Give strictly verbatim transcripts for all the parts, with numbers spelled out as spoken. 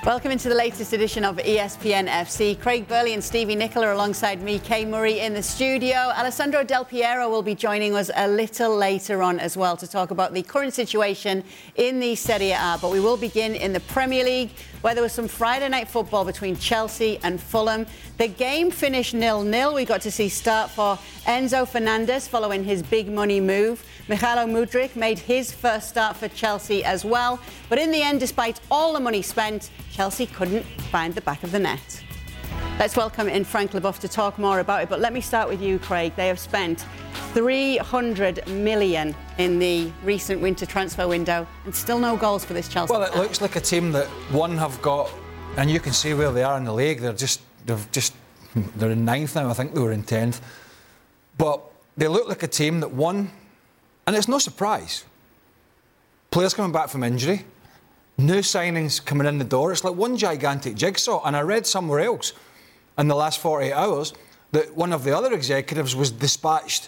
Welcome into the latest edition of E S P N F C. Craig Burley and Stevie Nicola alongside me, Kay Murray, in the studio. Alessandro Del Piero will be joining us a little later on as well to talk about the current situation in the Serie A. But we will begin in the Premier League, where there was some Friday night football between Chelsea and Fulham. The game finished nil nil. We got to see start for Enzo Fernandez following his big money move. Mykhailo Mudryk made his first start for Chelsea as well. But in the end, despite all the money spent, Chelsea couldn't find the back of the net. Let's welcome in Frank Leboeuf to talk more about it. But let me start with you, Craig. They have spent three hundred million in the recent winter transfer window and still no goals for this Chelsea. Well, it looks like a team that, one, have got, and you can see where they are in the league. They're just, they've just, they're in ninth now. I think they were in tenth. But they look like a team that, one, and it's no surprise, players coming back from injury, new signings coming in the door. It's like one gigantic jigsaw. And I read somewhere else in the last forty-eight hours that one of the other executives was dispatched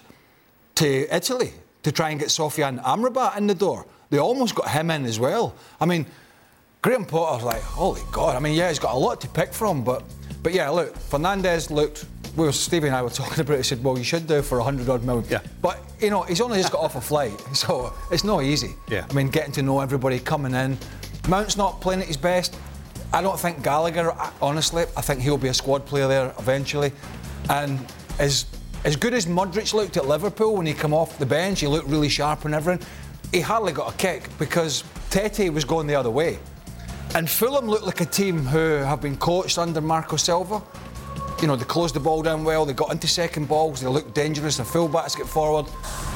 to Italy to try and get Sofiane Amrabat in the door. They almost got him in as well. I mean, Graham Potter's like, holy God. I mean, yeah, he's got a lot to pick from. But, but yeah, look, Fernandez looked... We were, Stevie and I were talking about it. He said, well, you should do for a hundred odd million. Yeah. But, you know, he's only just got off a flight, so it's not easy. Yeah. I mean, getting to know everybody coming in. Mount's not playing at his best. I don't think Gallagher, honestly, I think he'll be a squad player there eventually. And as, as good as Mudryk looked at Liverpool when he came off the bench, he looked really sharp and everything, he hardly got a kick because Tete was going the other way. And Fulham looked like a team who have been coached under Marco Silva. You know, they closed the ball down well, they got into second balls, they looked dangerous, the full-backs get forward.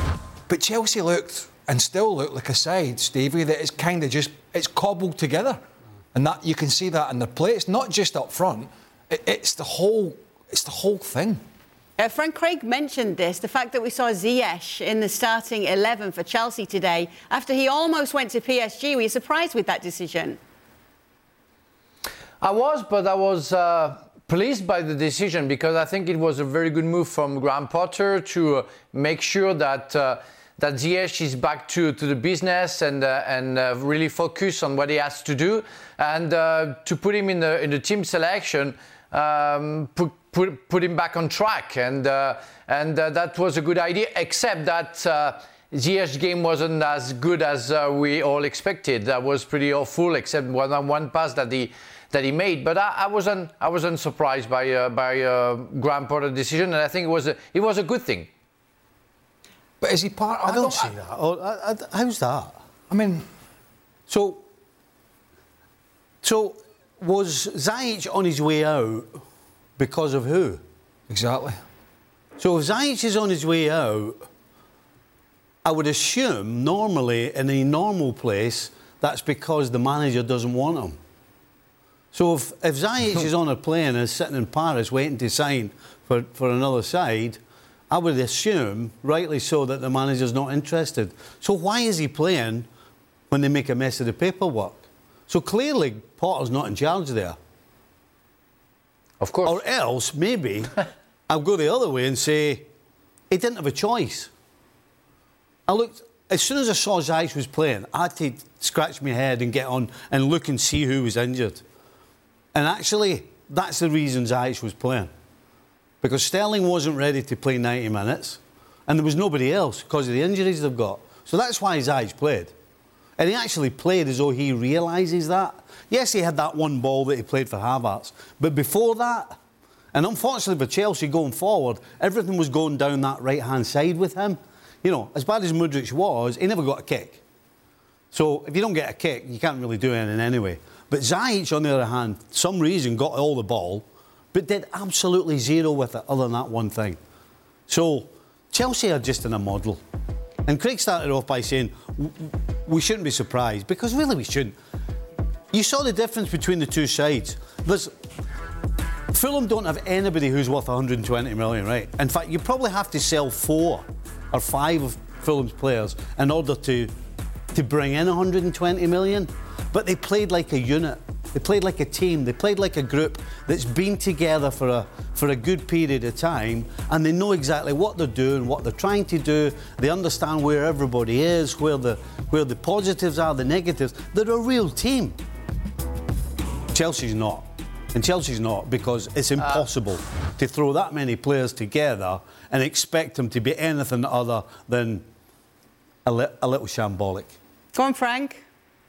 But Chelsea looked, and still look, like a side, Stevie, that is kind of just, it's cobbled together. And that you can see that in the play. It's not just up front, it, it's the whole, it's the whole thing. Uh, Frank Craig mentioned this, the fact that we saw Ziyech in the starting eleven for Chelsea today, after he almost went to P S G. Were you surprised with that decision? I was, but I was... Uh... pleased by the decision because I think it was a very good move from Graham Potter to uh, make sure that uh, that Ziyech is back to, to the business and uh, and uh, really focus on what he has to do, and uh, to put him in the in the team selection, um, put, put put him back on track, and uh, and uh, that was a good idea. Except that uh, Ziyech's game wasn't as good as uh, we all expected. That was pretty awful, except one one pass that he. that he made, but I, I wasn't I wasn't surprised by uh, by uh, Graham Potter's decision, and I think it was a, it was a good thing. But is he part? I, I don't, don't see I, that. Oh, I, I, how's that? I mean, so so was Ziyech on his way out because of who? Exactly. So if Ziyech is on his way out, I would assume normally in a normal place that's because the manager doesn't want him. So if, if Ziyech is on a plane and is sitting in Paris waiting to sign for, for another side, I would assume, rightly so, that the manager's not interested. So why is he playing when they make a mess of the paperwork? So clearly Potter's not in charge there. Of course. Or else, maybe, I'll go the other way and say, he didn't have a choice. I looked... As soon as I saw Ziyech was playing, I had to scratch my head and get on and look and see who was injured. And actually, that's the reason Ziyech was playing. Because Sterling wasn't ready to play ninety minutes, and there was nobody else because of the injuries they've got. So that's why Ziyech played. And he actually played as though he realises that. Yes, he had that one ball that he played for Havertz, but before that, and unfortunately for Chelsea going forward, everything was going down that right-hand side with him. You know, as bad as Mudryk was, he never got a kick. So if you don't get a kick, you can't really do anything anyway. But Ziyech, on the other hand, some reason got all the ball, but did absolutely zero with it, other than that one thing. So Chelsea are just in a muddle. And Craig started off by saying we shouldn't be surprised, because really we shouldn't. You saw the difference between the two sides. There's, Fulham don't have anybody who's worth one hundred twenty million, right? In fact, you probably have to sell four or five of Fulham's players in order to, to bring in one hundred twenty million. But they played like a unit. They played like a team. They played like a group that's been together for a for a good period of time, and they know exactly what they're doing, what they're trying to do. They understand where everybody is, where the where the positives are, the negatives. They're a real team. Chelsea's not. And Chelsea's not, because it's impossible uh, to throw that many players together and expect them to be anything other than a, li- a little shambolic. Go on, Frank.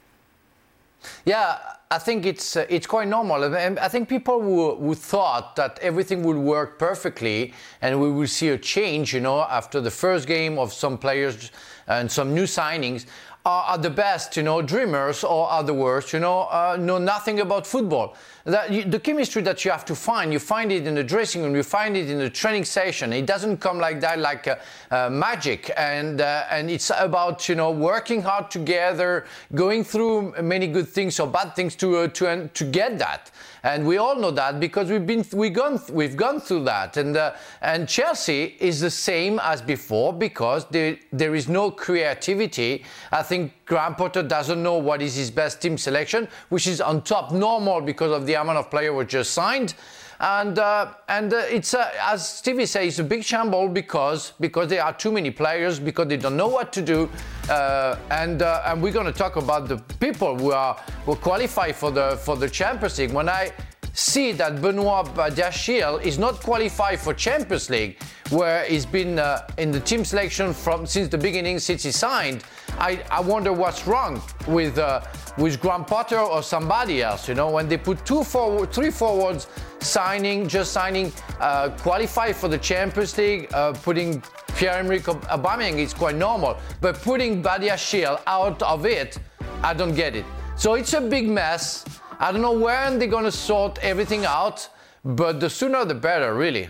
Yeah, I think it's uh, it's quite normal. And I think people who, who thought that everything would work perfectly and we will see a change, you know, after the first game of some players and some new signings, are, are the best, you know, dreamers, or are the worst, you know, uh, know nothing about football. That you, the chemistry that you have to find, you find it in the dressing room, you find it in the training session. It doesn't come like that, like uh, uh, magic. And uh, and it's about, you know, working hard together, going through many good things or bad things to uh, to uh, to get that. And we all know that because we've been we gone we've gone through that. And uh, and Chelsea is the same as before because there there is no creativity. I think Graham Potter doesn't know what is his best team selection, which is on top normal because of the amount of players were just signed. And uh, and uh, it's uh, as Stevie says, it's a big shamble because because there are too many players, because they don't know what to do. Uh, and uh, and we're going to talk about the people who are who qualify for the for the Champions League. When I see that Benoit Badiashile is not qualified for Champions League, where he's been uh, in the team selection from since the beginning, since he signed, I, I wonder what's wrong with uh, with Graham Potter or somebody else. You know, when they put two forward, three forwards signing, just signing, uh, qualified for the Champions League, uh, putting Pierre-Emerick Aubameyang is quite normal, but putting Badiashile out of it, I don't get it. So it's a big mess. I don't know when they're going to sort everything out, but the sooner the better, really.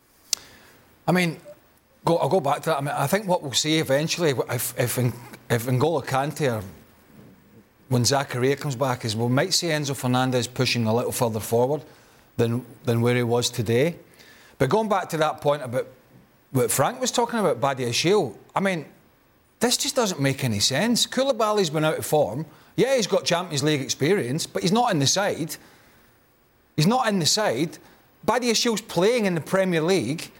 I mean, go, I'll go back to that. I mean, I think what we'll see eventually, if if, if N'Golo Kante or when Zakaria comes back, is we might see Enzo Fernandez pushing a little further forward than than where he was today. But going back to that point about what Frank was talking about, Badiashile, I mean, this just doesn't make any sense. Koulibaly's been out of form. Yeah, he's got Champions League experience, but he's not in the side. He's not in the side. Badiashile's playing in the Premier League.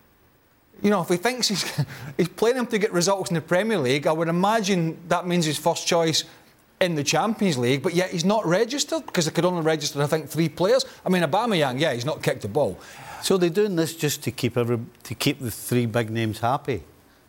You know, if he thinks he's, he's playing him to get results in the Premier League, I would imagine that means his first choice in the Champions League, but yet he's not registered because they could only register, I think, three players. I mean, Aubameyang, yeah, he's not kicked the ball. So they're doing this just to keep every, to keep the three big names happy?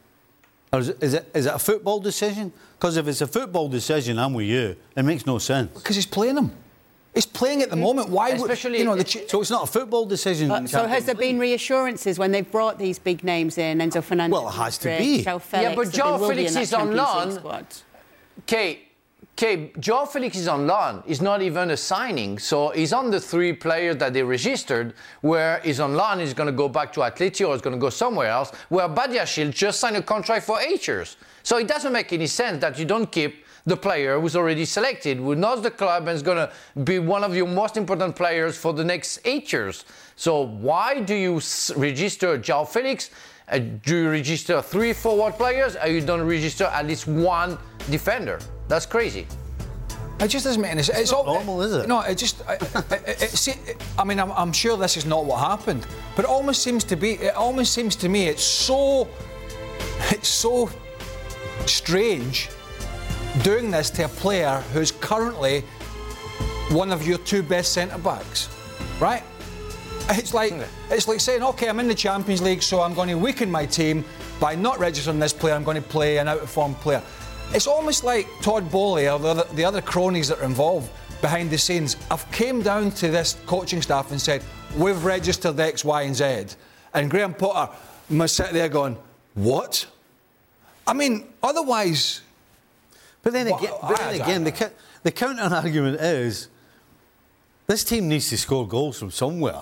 Or is it, is it, is it a football decision? Because if it's a football decision, I'm with you. It makes no sense. Because he's playing them. He's playing at the moment. Why Especially would... You know, the ch- so it's not a football decision. Uh, so has there been reassurances when they've brought these big names in, Enzo Fernandez? Well, it has to be. João Felix, yeah, but João Felix is on loan. Okay, okay, João Felix is on loan. He's not even a signing. So he's on the three players that they registered, where he's on loan, he's going to go back to Atleti or he's going to go somewhere else, where Badiashile just signed a contract for eight years. So it doesn't make any sense that you don't keep the player who's already selected, who knows the club and is going to be one of your most important players for the next eight years. So why do you s- register João Felix? Uh, do you register three forward players, or you don't register at least one defender? That's crazy. It just doesn't make any sense. It's, it's not all, normal, is it? No, it just... It, it, it, it, I mean, I'm, I'm sure this is not what happened, but it almost seems to be... It almost seems to me it's so... It's so strange doing this to a player who's currently one of your two best centre-backs, right? It's like it's like saying, OK, I'm in the Champions League, so I'm going to weaken my team by not registering this player. I'm going to play an out-of-form player. It's almost like Todd Bowley or the other, the other cronies that are involved behind the scenes have came down to this coaching staff and said, we've registered X, Y and Z. And Graham Potter must sit there going, what? I mean, otherwise... But then again, well, but then again the, the counter-argument is this team needs to score goals from somewhere.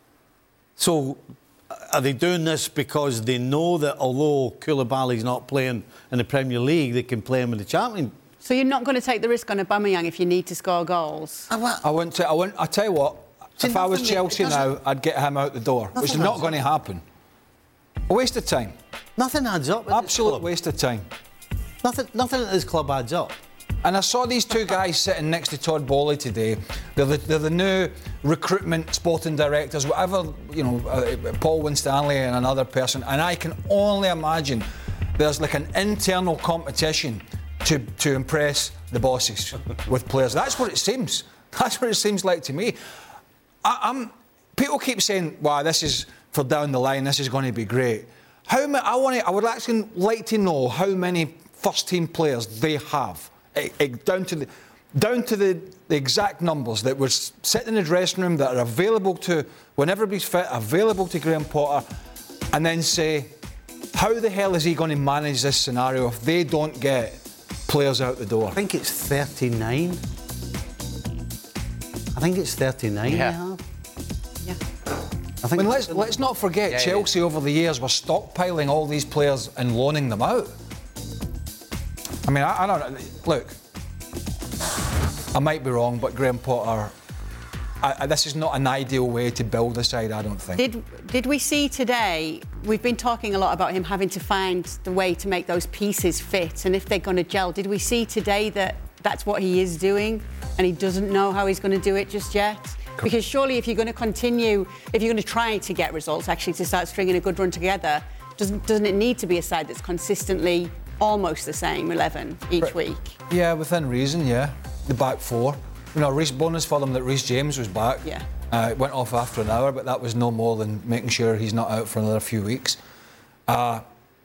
So are they doing this because they know that although Koulibaly's not playing in the Premier League, they can play him in the Champions League? So you're not going to take the risk on Aubameyang if you need to score goals? I, I wouldn't. I wouldn't. I tell you what. See, if I was Chelsea now, I'd get him out the door, which is not going to happen. A waste of time. Nothing adds up. Absolute waste of time. Nothing, nothing at this club adds up. And I saw these two guys sitting next to Todd Bowley today. They're the, they're the new recruitment sporting directors, whatever, you know, uh, Paul Winstanley and another person. And I can only imagine there's like an internal competition to, to impress the bosses with players. That's what it seems. That's what it seems like to me. I, I'm. People keep saying, "Wow, this is for down the line. This is going to be great." How many? I want. To, I would actually like to know how many first-team players they have, it, it, down to the, down to the, the exact numbers that were sitting in the dressing room that are available to when everybody's fit, available to Graham Potter, and then say, how the hell is he going to manage this scenario if they don't get players out the door? I think it's thirty-nine. I think it's thirty-nine. Yeah. They have. Yeah. I think I mean, let's, let's not forget, yeah, Chelsea yeah. over the years were stockpiling all these players and loaning them out. I mean, I, I don't know. Look, I might be wrong, but Graham Potter, I, I, this is not an ideal way to build a side, I don't think. Did did we see today, we've been talking a lot about him having to find the way to make those pieces fit and if they're going to gel. Did we see today that that's what he is doing and he doesn't know how he's going to do it just yet? Because surely if you're going to continue, if you're going to try to get results, actually to start stringing a good run together, doesn't, doesn't it need to be a side that's consistently almost the same eleven each Right. week? Yeah, within reason, yeah. The back four. You know, Reece, bonus for them that Reece James was back. Yeah. Uh, it went off after an hour, but that was no more than making sure he's not out for another few weeks. Uh,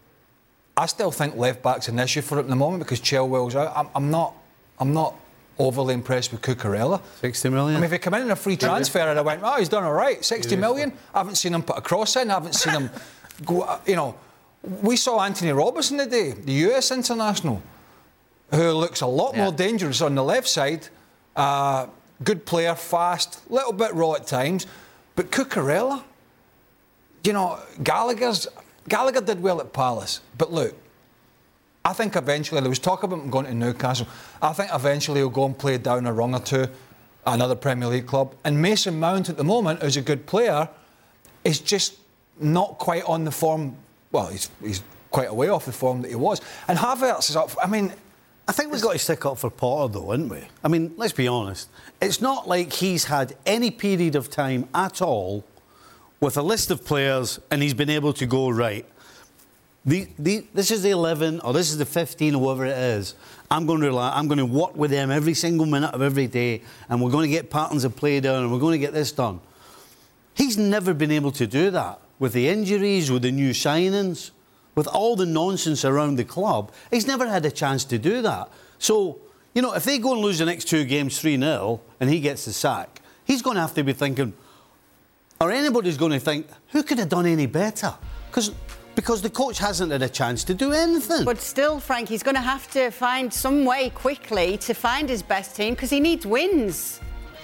I still think left back's an issue for it at the moment because Chilwell's out. I'm, I'm not. I'm not overly impressed with Cucurella. sixty million. I mean, if he come in in a free transfer and I went, oh, he's done all right, sixty million. I haven't seen him put a cross in. I haven't seen him go. You know, we saw Anthony Robertson today, the U S international, who looks a lot Yeah. more dangerous on the left side. Uh, good player, fast, little bit raw at times, but Cucurella, you know, Gallagher's Gallagher did well at Palace, but look, I think eventually there was talk about him going to Newcastle. I think eventually he'll go and play down a rung or two, at another Premier League club. And Mason Mount at the moment, who's a good player, is just not quite on the form. Well, he's he's quite a way off the form that he was. And Havertz is up. I mean. I think we've got to stick up for Potter, though, haven't we? I mean, let's be honest. It's not like he's had any period of time at all with a list of players and he's been able to go, right, the, the, this is the eleven or this is the fifteen or whatever it is. I'm going to rely, I'm going to work with them every single minute of every day and we're going to get patterns of play down and we're going to get this done. He's never been able to do that with the injuries, with the new signings. With all the nonsense around the club, he's never had a chance to do that. So, you know, if they go and lose the next two games three nil and he gets the sack, he's going to have to be thinking, or anybody's going to think, who could have done any better? Because because the coach hasn't had a chance to do anything. But still, Frank, he's going to have to find some way quickly to find his best team because he needs wins.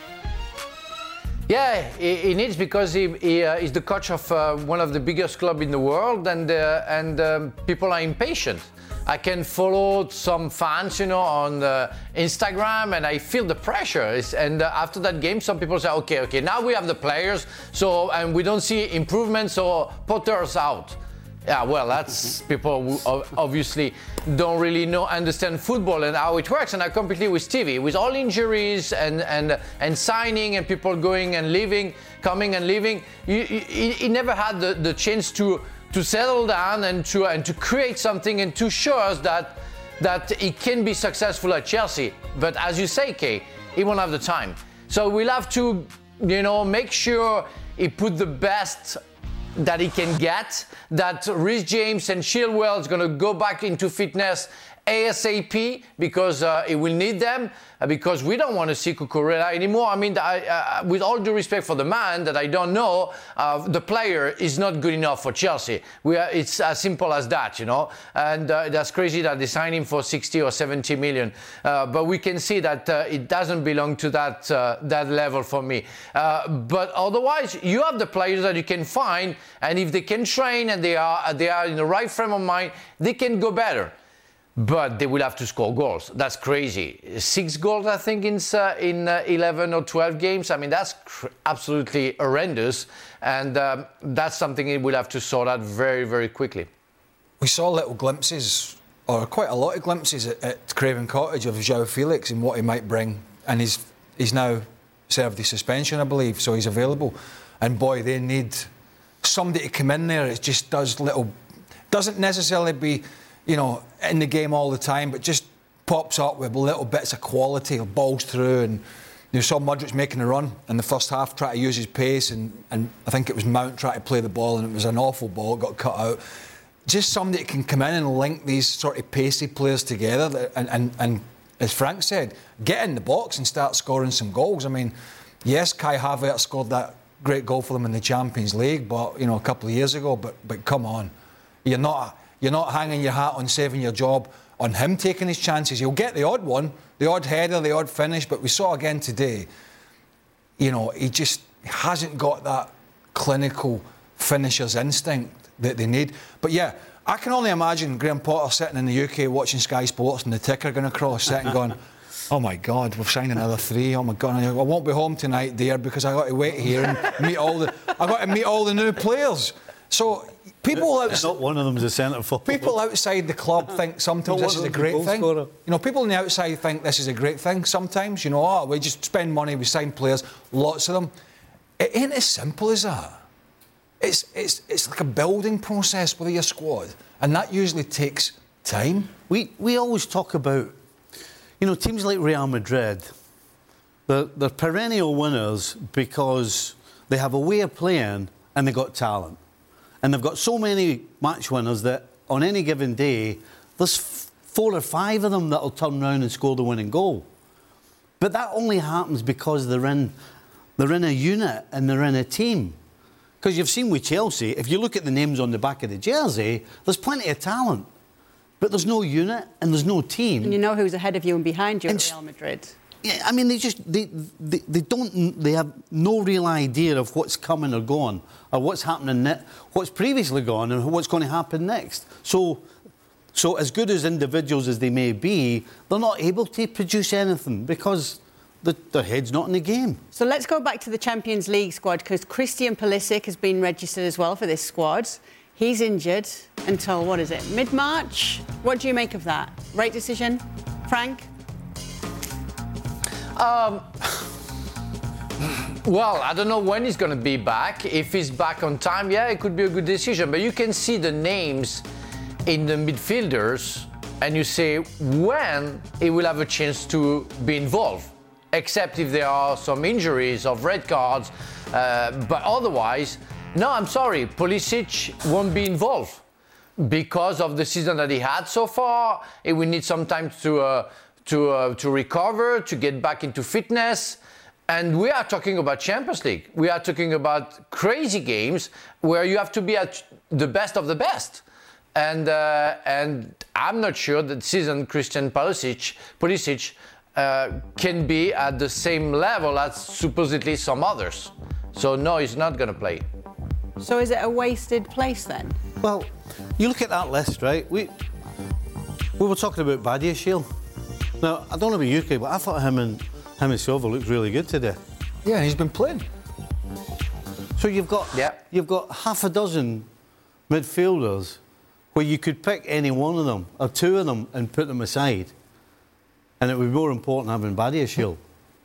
Yeah, he, he needs because he, he uh, is the coach of uh, one of the biggest clubs in the world, and uh, and um, people are impatient. I can follow some fans, you know, on uh, Instagram, and I feel the pressure. It's, and uh, after that game, some people say, "Okay, okay, now we have the players, so and we don't see improvement, so Potter's out." Yeah, well, that's people who obviously don't really know, understand football and how it works. And I completely with Stevie, with all injuries and and and signing and people going and leaving, coming and leaving. He, he, he never had the, the chance to to settle down and to and to create something and to show us that that he can be successful at Chelsea. But as you say, Kay, he won't have the time. So we'll have to, you know, make sure he put the best that he can get, that Reece James and Chilwell is going to go back into fitness ASAP because uh, he will need them, uh, because we don't want to see Cucurella anymore. I mean, I, uh, with all due respect for the man that I don't know, uh, the player is not good enough for Chelsea. We are, it's as simple as that, you know. And uh, that's crazy that they signed him for sixty or seventy million. Uh, but we can see that uh, it doesn't belong to that uh, that level for me. Uh, but otherwise, you have the players that you can find, and if they can train and they are they are in the right frame of mind, they can go better. But they will have to score goals. That's crazy. Six goals, I think, in uh, in uh, eleven or twelve games. I mean, that's cr- absolutely horrendous. And um, that's something we will have to sort out very, very quickly. We saw little glimpses, or quite a lot of glimpses, at, at Craven Cottage of João Felix and what he might bring. And he's he's now served the suspension, I believe, so he's available. And boy, they need somebody to come in there. It just does little, doesn't necessarily be, you know, in the game all the time, but just pops up with little bits of quality, balls through, and you saw Mudryk making a run in the first half, try to use his pace, and, and I think it was Mount trying to play the ball, and it was an awful ball, it got cut out. Just somebody that can come in and link these sort of pacey players together, and, and, and as Frank said, get in the box and start scoring some goals. I mean, yes, Kai Havertz scored that great goal for them in the Champions League, but you know, a couple of years ago. But but come on, you're not you're not hanging your hat on saving your job on him taking his chances. He'll get the odd one, the odd header, the odd finish, but we saw again today, you know, he just hasn't got that clinical finisher's instinct that they need. But yeah, I can only imagine Graham Potter sitting in the U K watching Sky Sports and the ticker going across, sitting going, oh my God, we've signed another three. Oh my God, I won't be home tonight, dear, because I got to wait here and meet all the I got to meet all the new players. So people outside, not one of them's a centre forward. People outside the club think sometimes this is a great thing. Scorer. You know, people on the outside think this is a great thing. Sometimes, you know, oh, we just spend money, we sign players, lots of them. It ain't as simple as that. It's it's it's like a building process with your squad, and that usually takes time. We we always talk about, you know, teams like Real Madrid. They're, they're perennial winners because they have a way of playing and they got talent. And they've got so many match winners that on any given day, there's f- four or five of them that'll turn around and score the winning goal. But that only happens because they're in, they're in a unit and they're in a team. Because you've seen with Chelsea, if you look at the names on the back of the jersey, there's plenty of talent. But there's no unit and there's no team. And you know who's ahead of you and behind you and at Real Madrid. Yeah, I mean, they just, they, they, they don't, they have no real idea of what's coming or going, or what's happening, ne- what's previously gone and what's going to happen next. So, so as good as individuals as they may be, they're not able to produce anything because the, their head's not in the game. So let's go back to the Champions League squad, because Christian Pulisic has been registered as well for this squad. He's injured until, what is it, mid-March? What do you make of that? Right decision, Frank? Um, well, I don't know when he's going to be back. If he's back on time, yeah, it could be a good decision. But you can see the names in the midfielders and you say when he will have a chance to be involved, except if there are some injuries of red cards. Uh, but otherwise, no, I'm sorry, Pulisic won't be involved because of the season that he had so far. He will need some time to... Uh, to uh, to recover, to get back into fitness. And we are talking about Champions League. We are talking about crazy games where you have to be at the best of the best. And uh, and I'm not sure that seasoned Christian Pulisic, Pulisic uh, can be at the same level as supposedly some others. So no, he's not going to play. So is it a wasted place then? Well, you look at that list, right? We we were talking about Badiashile. Now, I don't know about U K, but I thought him and him and Silva looked really good today. Yeah, and he's been playing. So you've got yeah. you've got half a dozen midfielders where you could pick any one of them or two of them and put them aside, and it would be more important having Badiashile.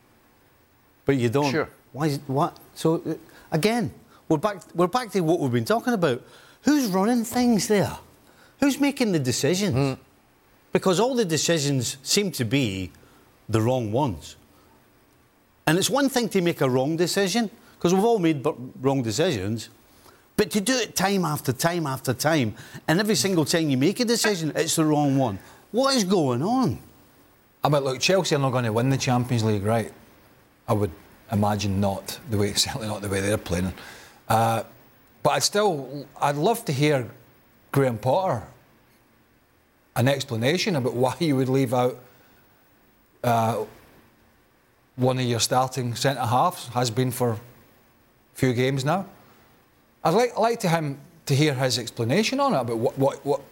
But you don't. Sure. Why? Is, what? So uh, again, we're back. We're back to what we've been talking about. Who's running things there? Who's making the decisions? Mm. Because all the decisions seem to be the wrong ones. And it's one thing to make a wrong decision, because we've all made wrong decisions, but to do it time after time after time, and every single time you make a decision, it's the wrong one. What is going on? I mean, look, Chelsea are not going to win the Champions League, right? I would imagine not, the way, certainly not the way they're playing. Uh, but I'd still, I'd love to hear Graham Potter an explanation about why you would leave out uh, one of your starting centre-halves, has been for a few games now. I'd like, I'd like to him to hear his explanation on it, about what what what,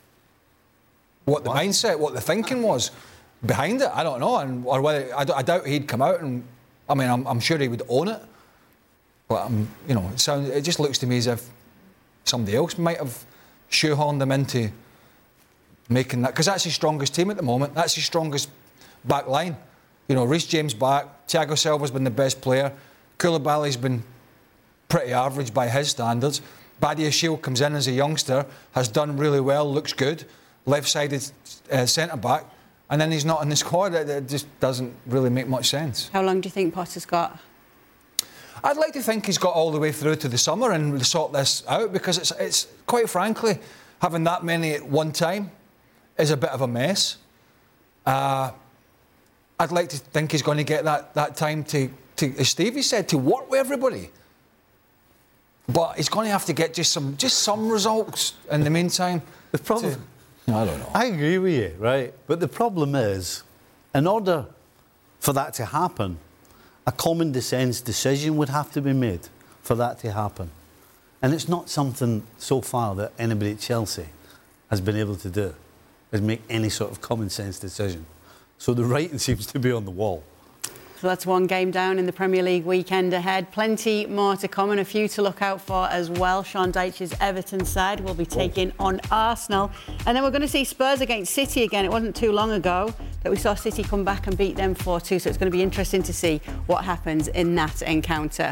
what the what? mindset, what the thinking was behind it. I don't know, and or whether I, I doubt he'd come out and, I mean, I'm, I'm sure he would own it, but um, you know, it sounds, it just looks to me as if somebody else might have shoehorned them into making that, because that's his strongest team at the moment. That's his strongest back line. You know, Reece James back, Thiago Silva's been the best player, Koulibaly's been pretty average by his standards. Badiashile comes in as a youngster, has done really well, looks good, left-sided uh, centre-back. and then he's not in the squad. It, it just doesn't really make much sense. How long do you think Potter's got? I'd like to think he's got all the way through to the summer and sort this out, because it's, it's quite frankly, having that many at one time is a bit of a mess. Uh, I'd like to think he's going to get that, that time to, to, as Stevie said, to work with everybody. But he's going to have to get just some just some results in the meantime. The problem... To, I don't know. I agree with you, right? But the problem is, in order for that to happen, a common sense decision would have to be made for that to happen. And it's not something so far that anybody at Chelsea has been able to do, is make any sort of common sense decision. So the writing seems to be on the wall. So that's one game down in the Premier League weekend ahead. Plenty more to come and a few to look out for as well. Sean Dyche's Everton side will be taking on Arsenal. And then we're going to see Spurs against City again. It wasn't too long ago that we saw City come back and beat them four two. So it's going to be interesting to see what happens in that encounter.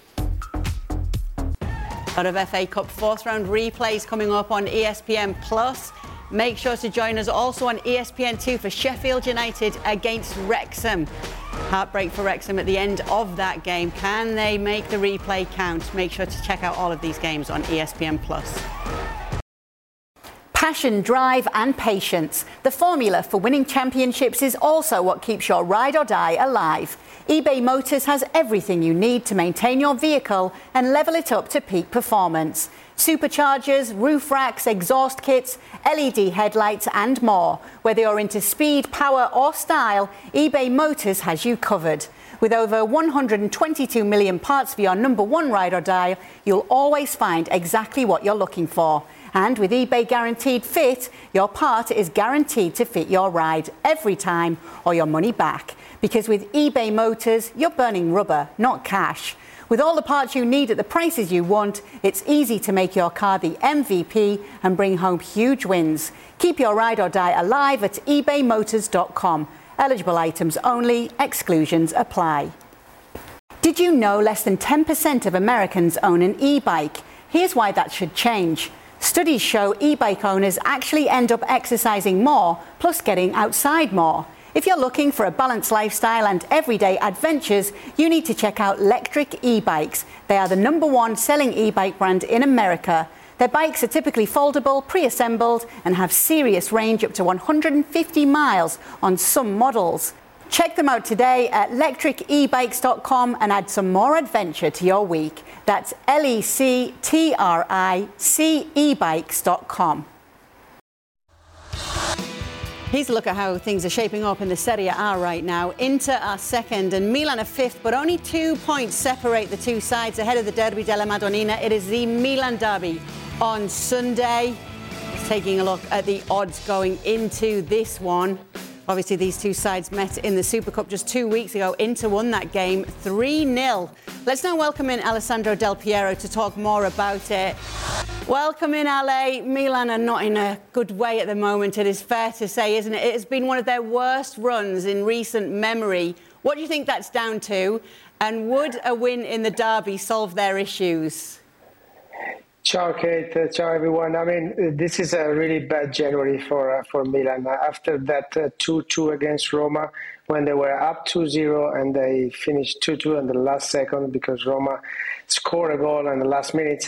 A lot of F A Cup fourth round replays coming up on E S P N Plus. Make sure to join us also on E S P N two for Sheffield United against Wrexham. Heartbreak for Wrexham at the end of that game. Can they make the replay count? Make sure to check out all of these games on E S P N Plus. Passion, drive and patience. The formula for winning championships is also what keeps your ride or die alive. eBay Motors has everything you need to maintain your vehicle and level it up to peak performance. Superchargers, roof racks, exhaust kits, L E D headlights and more. Whether you're into speed, power or style, eBay Motors has you covered. With over one hundred twenty-two million parts for your number one ride or die, you'll always find exactly what you're looking for. And with eBay Guaranteed Fit, your part is guaranteed to fit your ride every time or your money back. Because with eBay Motors, you're burning rubber, not cash. With all the parts you need at the prices you want, it's easy to make your car the M V P and bring home huge wins. Keep your ride or die alive at ebay motors dot com. Eligible items only, exclusions apply. Did you know less than ten percent of Americans own an e-bike? Here's why that should change. Studies show e-bike owners actually end up exercising more, plus getting outside more. If you're looking for a balanced lifestyle and everyday adventures, you need to check out Lectric e-bikes. They are the number one selling e-bike brand in America. Their bikes are typically foldable, pre-assembled, and have serious range up to one hundred fifty miles on some models. Check them out today at lectric e bikes dot com and add some more adventure to your week. That's L E C T R I C e bikes dot com. Here's a look at how things are shaping up in the Serie A right now. Inter are second and Milan are fifth, but only two points separate the two sides ahead of the Derby della Madonnina. It is the Milan derby on Sunday. Just taking a look at the odds going into this one. Obviously, these two sides met in the Super Cup just two weeks ago. Inter won that game three nil. Let's now welcome in Alessandro Del Piero to talk more about it. Welcome in, Ale. Milan are not in a good way at the moment, it is fair to say, isn't it? It has been one of their worst runs in recent memory. What do you think that's down to? And would a win in the derby solve their issues? Ciao, Kate. Uh, ciao, everyone. I mean, uh, this is a really bad January for uh, for Milan. Uh, after that uh, two two against Roma, when they were up two zero and they finished two two in the last second because Roma scored a goal in the last minute.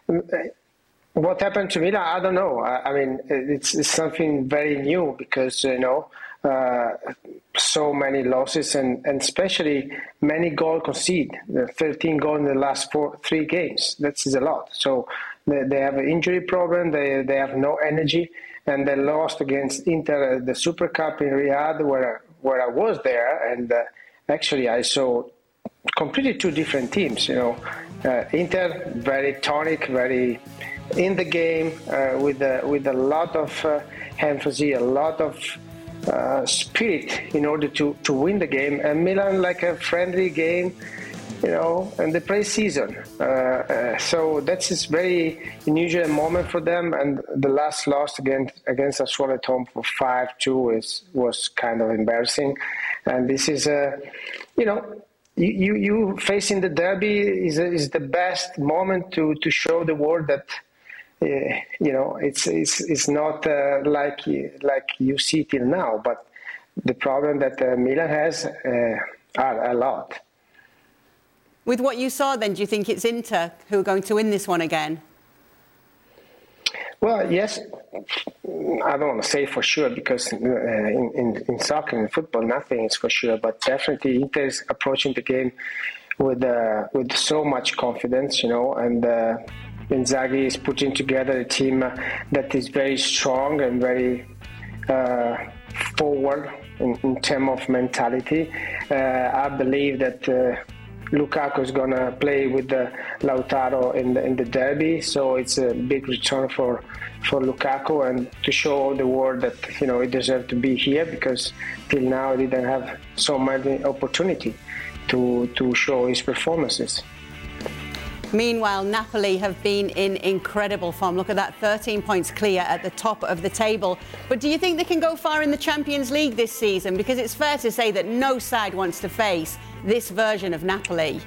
What happened to Milan? I don't know. I, I mean, it's, it's something very new because, you know, uh, so many losses and, and especially many goals conceded. thirteen goals in the last four, three games. That is a lot. So they, they have an injury problem. They they have no energy, and they lost against Inter the Super Cup in Riyadh, where where I was there, and uh, actually I saw completely two different teams. You know, uh, Inter very tonic, very in the game uh, with a, with a lot of uh, emphasis, a lot of Uh, spirit in order to, to win the game, and Milan like a friendly game, you know, in the pre-season. Uh, uh, so that's a very unusual moment for them, and the last loss against against Sassuolo at home for five two is was kind of embarrassing. And this is a, uh, you know, you, you you facing the derby is is the best moment to to show the world that. Uh, you know, it's it's it's not uh, like like you see till now, but the problem that uh, Milan has uh, are a lot. With what you saw then, do you think it's Inter who are going to win this one again? Well, yes, I don't want to say for sure because uh, in, in, in soccer and football, nothing is for sure. But definitely Inter is approaching the game with uh, with so much confidence, you know, and uh, Inzaghi is putting together a team that is very strong and very uh, forward in, in terms of mentality. Uh, I believe that uh, Lukaku is going to play with the Lautaro in the, in the derby, so it's a big return for for Lukaku and to show the world that, you know, he deserves to be here because till now he didn't have so many opportunity to to show his performances. Meanwhile, Napoli have been in incredible form. Look at that, thirteen points clear at the top of the table. But do you think they can go far in the Champions League this season? Because it's fair to say that no side wants to face this version of Napoli.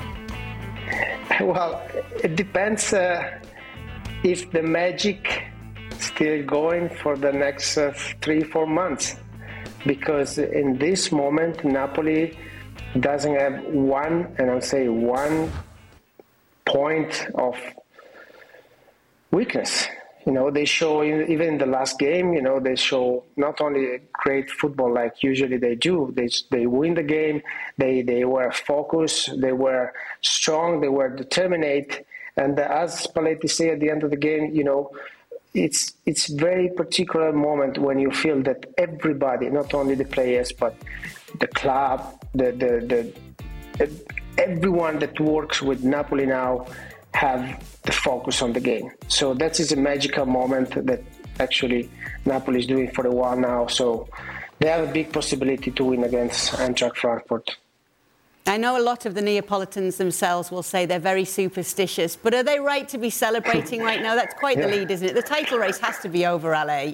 Well, it depends uh, if the magic still going for the next uh, three, four months. Because in this moment, Napoli doesn't have one, and I'll say one, point of weakness. You know, they show, even in the last game, you know, they show not only great football like usually they do, they they win the game, they, they were focused, they were strong, they were determined. And as Spalletti said at the end of the game, you know, it's it's very particular moment when you feel that everybody, not only the players, but the club, the the, the everyone that works with Napoli now have the focus on the game. So that is a magical moment that actually Napoli is doing for a while now. So they have a big possibility to win against Eintracht Frankfurt. I know a lot of the Neapolitans themselves will say they're very superstitious, but are they right to be celebrating right now? That's quite the Yeah. lead, isn't it? The title race has to be over, Ale.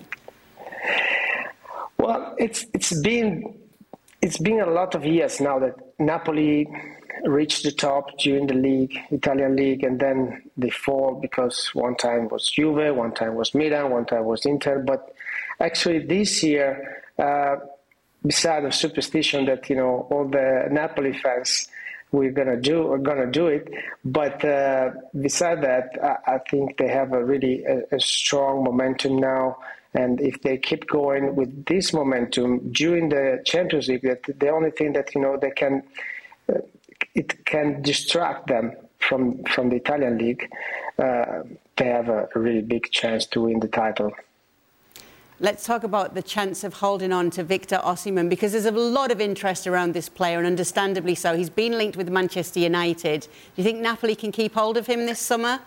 Well, it's it's been it's been a lot of years now that Napoli reached the top during the league, Italian league, and then they fall because one time was Juve, one time was Milan, one time was Inter. But actually this year, uh, beside the superstition that, you know, all the Napoli fans we're gonna do are gonna do it, but uh, beside that, I, I think they have a really a, a strong momentum now. And if they keep going with this momentum during the Champions League, that the only thing that, you know, they can uh, it can distract them from from the Italian league. Uh, they have a really big chance to win the title. Let's talk about the chance of holding on to Victor Osimhen, because there's a lot of interest around this player, and understandably so. He's been linked with Manchester United. Do you think Napoli can keep hold of him this summer?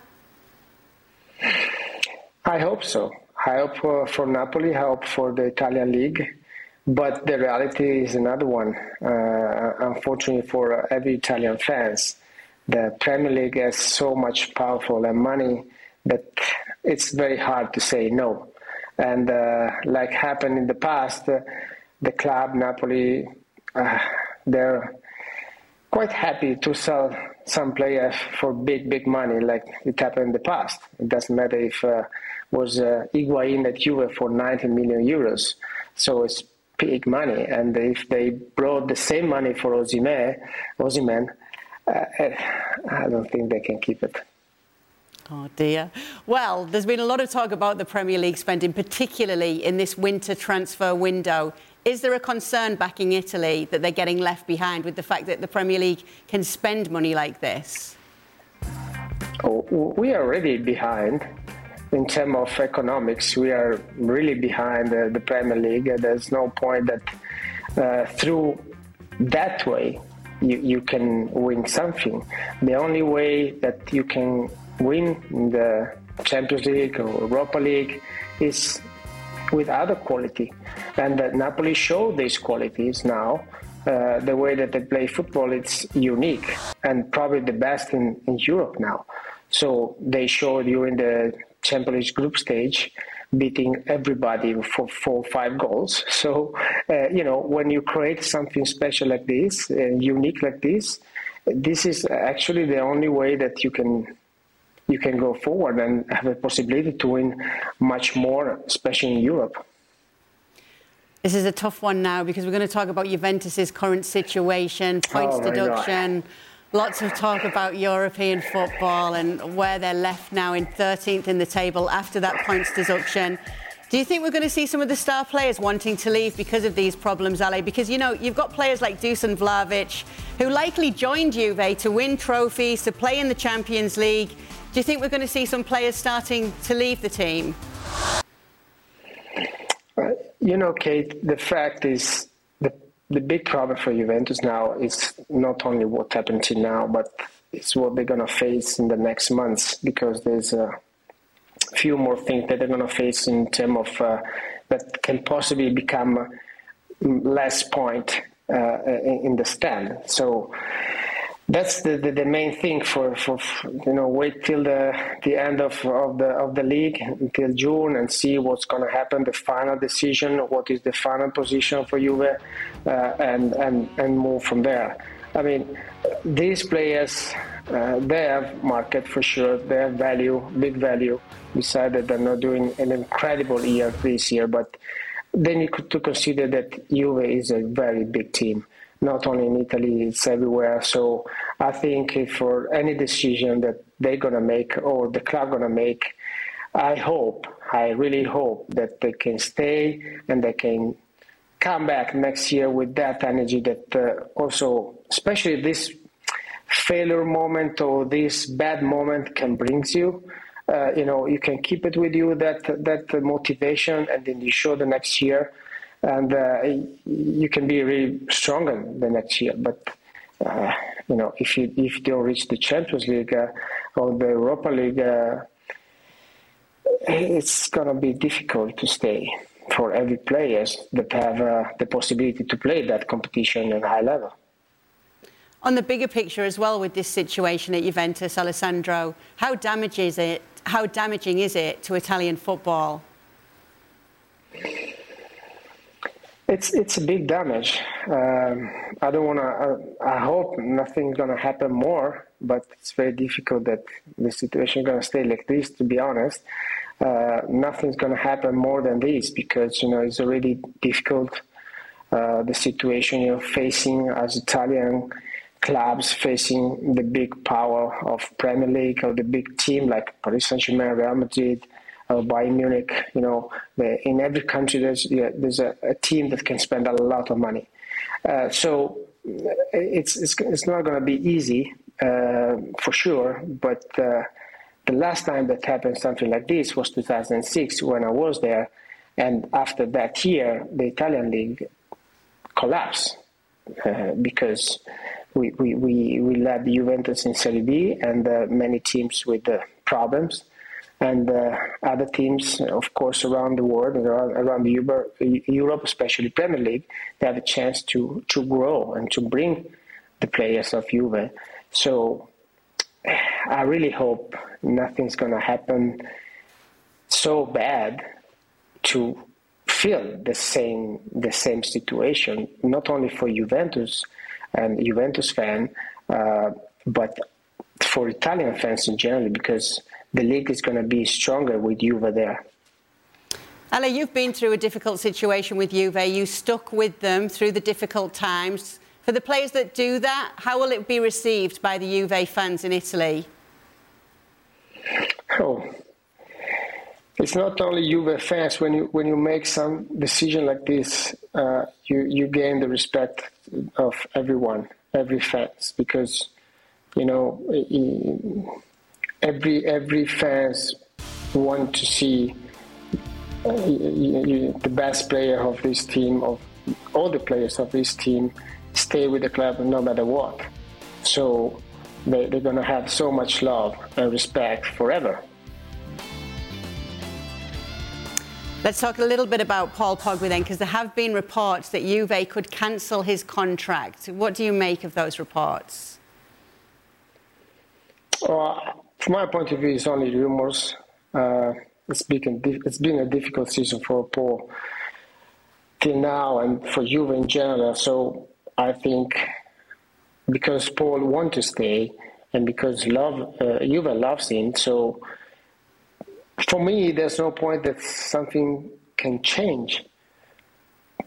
I hope so. I hope for, for Napoli, I hope for the Italian league. But the reality is another one. Uh, unfortunately for every Italian fans, the Premier League has so much powerful and money that it's very hard to say no. And uh, like happened in the past, uh, the club, Napoli, uh, they're quite happy to sell some players for big, big money like it happened in the past. It doesn't matter if it uh, was uh, Higuain at Juve for ninety million euros. So it's big money, and if they brought the same money for Osimhen, Osimhen, uh, I don't think they can keep it. Oh dear. Well, there's been a lot of talk about the Premier League spending, particularly in this winter transfer window. Is there a concern back in Italy that they're getting left behind with the fact that the Premier League can spend money like this? Oh, we are already behind. In terms of economics, we are really behind uh, the Premier League. There's no point that uh, through that way you, you can win something. The only way that you can win in the Champions League or Europa League is with other quality. And uh, Napoli show these qualities now. Uh, the way that they play football, it's unique and probably the best in, in Europe now. So they showed during the Champions League group stage, beating everybody for four or five goals. So, uh, you know, when you create something special like this, uh, unique like this, this is actually the only way that you can you can go forward and have a possibility to win much more, especially in Europe. This is a tough one now because we're going to talk about Juventus's current situation, points Oh, my deduction, lots of talk about European football and where they're left now in thirteenth in the table after that points deduction. Do you think we're going to see some of the star players wanting to leave because of these problems, Ale? Because, you know, you've got players like Dusan Vlahovic who likely joined Juve to win trophies, to play in the Champions League. Do you think we're going to see some players starting to leave the team? Uh, you know, Kate, the fact is the, the big problem for Juventus now is not only what happened till now, but it's what they're going to face in the next months, because there's a few more things that they're going to face in terms of uh, that can possibly become less point uh, in the stand. So that's the, the, the main thing for, for you know wait till the the end of, of the of the league until June and see what's going to happen, the final decision, what is the final position for Juve, uh, and and and move from there. I mean, these players, uh, they have market for sure, they have value, big value. Besides that, they're not doing an incredible year this year, but then you could to consider that Juve is a very big team. Not only in Italy, it's everywhere. So I think for any decision that they're going to make or the club going to make, I hope, I really hope that they can stay and they can come back next year with that energy that uh, also, especially this failure moment or this bad moment can bring you. Uh, you know, you can keep it with you, that that motivation, and then you show the next year. And uh, you can be really stronger the next year. But, uh, you know, if you if you don't reach the Champions League uh, or the Europa League, uh, it's going to be difficult to stay for every player that have uh, the possibility to play that competition at a high level. On the bigger picture as well with this situation at Juventus, Alessandro, how damaging is it, how damaging is it to Italian football? It's it's a big damage. Um, I don't want to. I, I hope nothing's going to happen more, but it's very difficult that the situation is going to stay like this. To be honest, uh, nothing's going to happen more than this, because you know it's already difficult. Uh, the situation you're facing as Italian clubs, facing the big power of Premier League or the big team like Paris Saint-Germain, Real Madrid. Uh, Bayern Munich, you know, the, in every country there's yeah, there's a, a team that can spend a lot of money. Uh, so it's, it's it's not going to be easy uh, for sure. But uh, the last time that happened something like this was two thousand six when I was there, and after that year the Italian league collapsed uh, because we we we we led Juventus in Serie B and uh, many teams with uh, problems. And uh, other teams, of course, around the world, around, around Europe, Europe, especially Premier League, they have a chance to, to grow and to bring the players of Juve. So I really hope nothing's going to happen so bad to feel the same the same situation, not only for Juventus and Juventus fan, uh, but for Italian fans in general, because the league is going to be stronger with Juve there. Ale, you've been through a difficult situation with Juve. You stuck with them through the difficult times. For the players that do that, how will it be received by the Juve fans in Italy? Oh, it's not only Juve fans. When you when you make some decision like this, uh, you you gain the respect of everyone, every fans, because you know. Every every fans want to see uh, you, you, the best player of this team, of all the players of this team, stay with the club no matter what. So they, they're going to have so much love and respect forever. Let's talk a little bit about Paul Pogba then, because there have been reports that Juve could cancel his contract. What do you make of those reports? Well, from my point of view, it's only rumors. Uh, it's been it's been a difficult season for Paul till now, and for Juve in general. So I think because Paul wants to stay, and because love uh, Juve loves him, so for me, there's no point that something can change.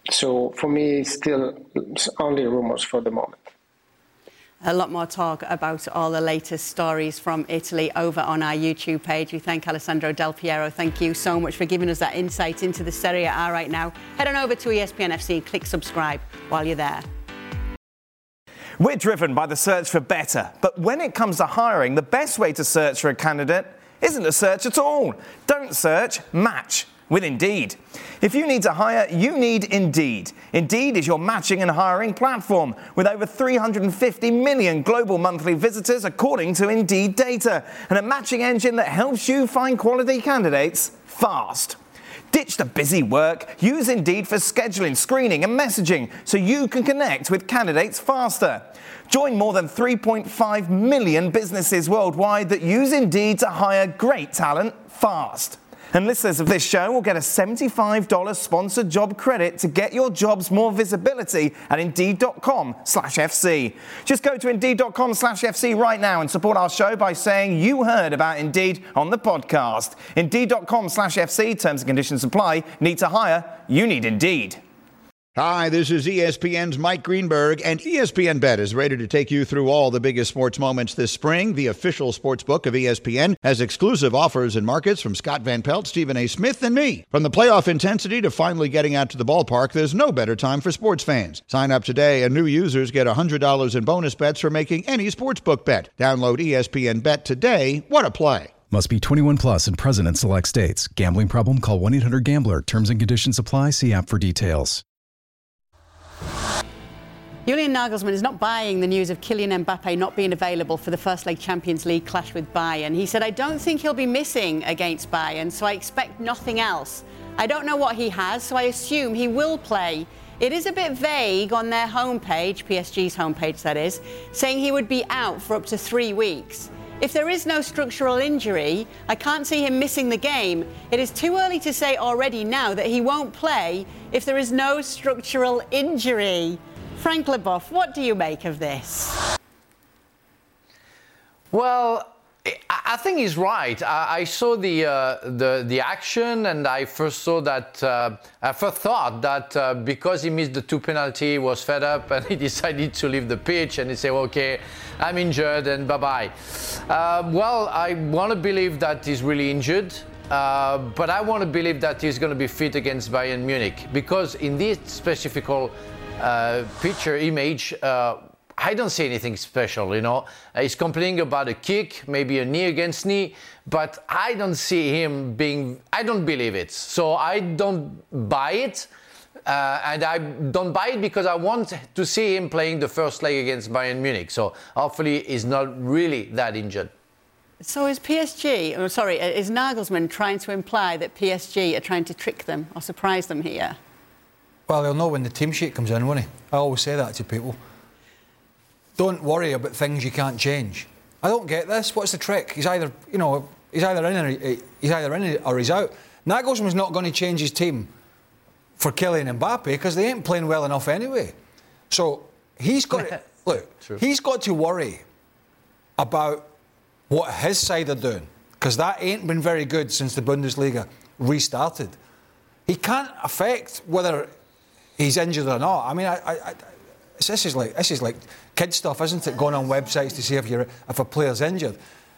So for me, it's still only rumors for the moment. A lot more talk about all the latest stories from Italy over on our YouTube page. We thank Alessandro Del Piero. Thank you so much for giving us that insight into the Serie A right now. Head on over to E S P N F C and click subscribe while you're there. We're driven by the search for better, but when it comes to hiring, the best way to search for a candidate isn't to search at all. Don't search, match with Indeed. If you need to hire, you need Indeed. Indeed is your matching and hiring platform with over three hundred fifty million global monthly visitors according to Indeed data, and a matching engine that helps you find quality candidates fast. Ditch the busy work. Use Indeed for scheduling, screening and messaging so you can connect with candidates faster. Join more than three point five million businesses worldwide that use Indeed to hire great talent fast. And listeners of this show will get a seventy-five dollars sponsored job credit to get your jobs more visibility at Indeed.com slash FC. Just go to Indeed.com slash FC right now and support our show by saying you heard about Indeed on the podcast. Indeed.com slash FC. Terms and conditions apply. Need to hire? You need Indeed. Hi, this is E S P N's Mike Greenberg, and E S P N Bet is ready to take you through all the biggest sports moments this spring. The official sports book of E S P N has exclusive offers and markets from Scott Van Pelt, Stephen A. Smith, and me. From the playoff intensity to finally getting out to the ballpark, there's no better time for sports fans. Sign up today, and new users get one hundred dollars in bonus bets for making any sportsbook bet. Download E S P N Bet today. What a play. Must be twenty-one plus and present in select states. Gambling problem? Call one eight hundred gambler. Terms and conditions apply. See app for details. Julian Nagelsmann is not buying the news of Kylian Mbappe not being available for the first leg Champions League clash with Bayern. He said, I don't think he'll be missing against Bayern, so I expect nothing else. I don't know what he has, so I assume he will play. It is a bit vague on their homepage, P S G's homepage that is, saying he would be out for up to three weeks. If there is no structural injury, I can't see him missing the game. It is too early to say already now that he won't play if there is no structural injury. Frank Leboeuf, what do you make of this? Well, I think he's right. I, I saw the, uh, the the action, and I first saw that. Uh, I first thought that uh, because he missed the two penalty, he was fed up, and he decided to leave the pitch. And he said, "Okay, I'm injured, and bye bye." Uh, well, I want to believe that he's really injured, uh, but I want to believe that he's going to be fit against Bayern Munich, because in this specific uh, picture image. Uh, I don't see anything special, you know. He's complaining about a kick, maybe a knee against knee, but I don't see him being, I don't believe it. So I don't buy it, uh, and I don't buy it because I want to see him playing the first leg against Bayern Munich. So hopefully he's not really that injured. So is P S G, or sorry, is Nagelsmann trying to imply that P S G are trying to trick them or surprise them here? Well, they'll know when the team sheet comes in, won't he? I always say that to people. Don't worry about things you can't change. I don't get this. What's the trick? He's either, you know, he's either in or he, he's either in or he's out. Nagelsmann's not going to change his team for Kylian Mbappe because they ain't playing well enough anyway. So he's got to, look. True. He's got to worry about what his side are doing, because that ain't been very good since the Bundesliga restarted. He can't affect whether he's injured or not. I mean, I. I, I This is like this is like kid stuff, isn't it? Going on websites to see if you're if a player's injured.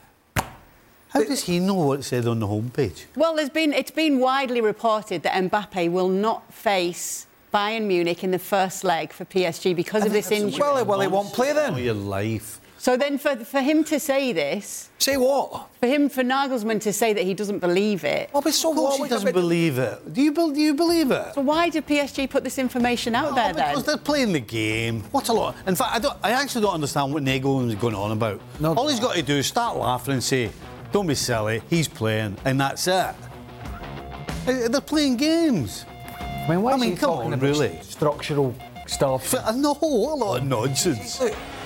How does he know what it said on the homepage? Well, there's been it's been widely reported that Mbappe will not face Bayern Munich in the first leg for P S G because of this injury. Well, well, he won't play then. All your life. So then, for for him to say this, say what? For him, for Nagelsmann to say that he doesn't believe it. Oh, but so of course what? He doesn't believe it. Do you do you believe it? So why did P S G put this information out oh, there because then? Because they're playing the game. What's a lot? In fact, I don't. I actually don't understand what Nagelsmann's going on about. No, all he's got to do is start laughing and say, "Don't be silly. He's playing," and that's it. They're playing games. I mean, why I is mean, he come talking on, about really? Structural stuff. I know a lot of nonsense.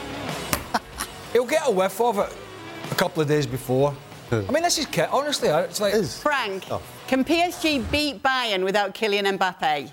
He'll get a whiff of it a couple of days before. I mean, this is honestly, it's like it is. Frank. Oh. Can P S G beat Bayern without Kylian Mbappe?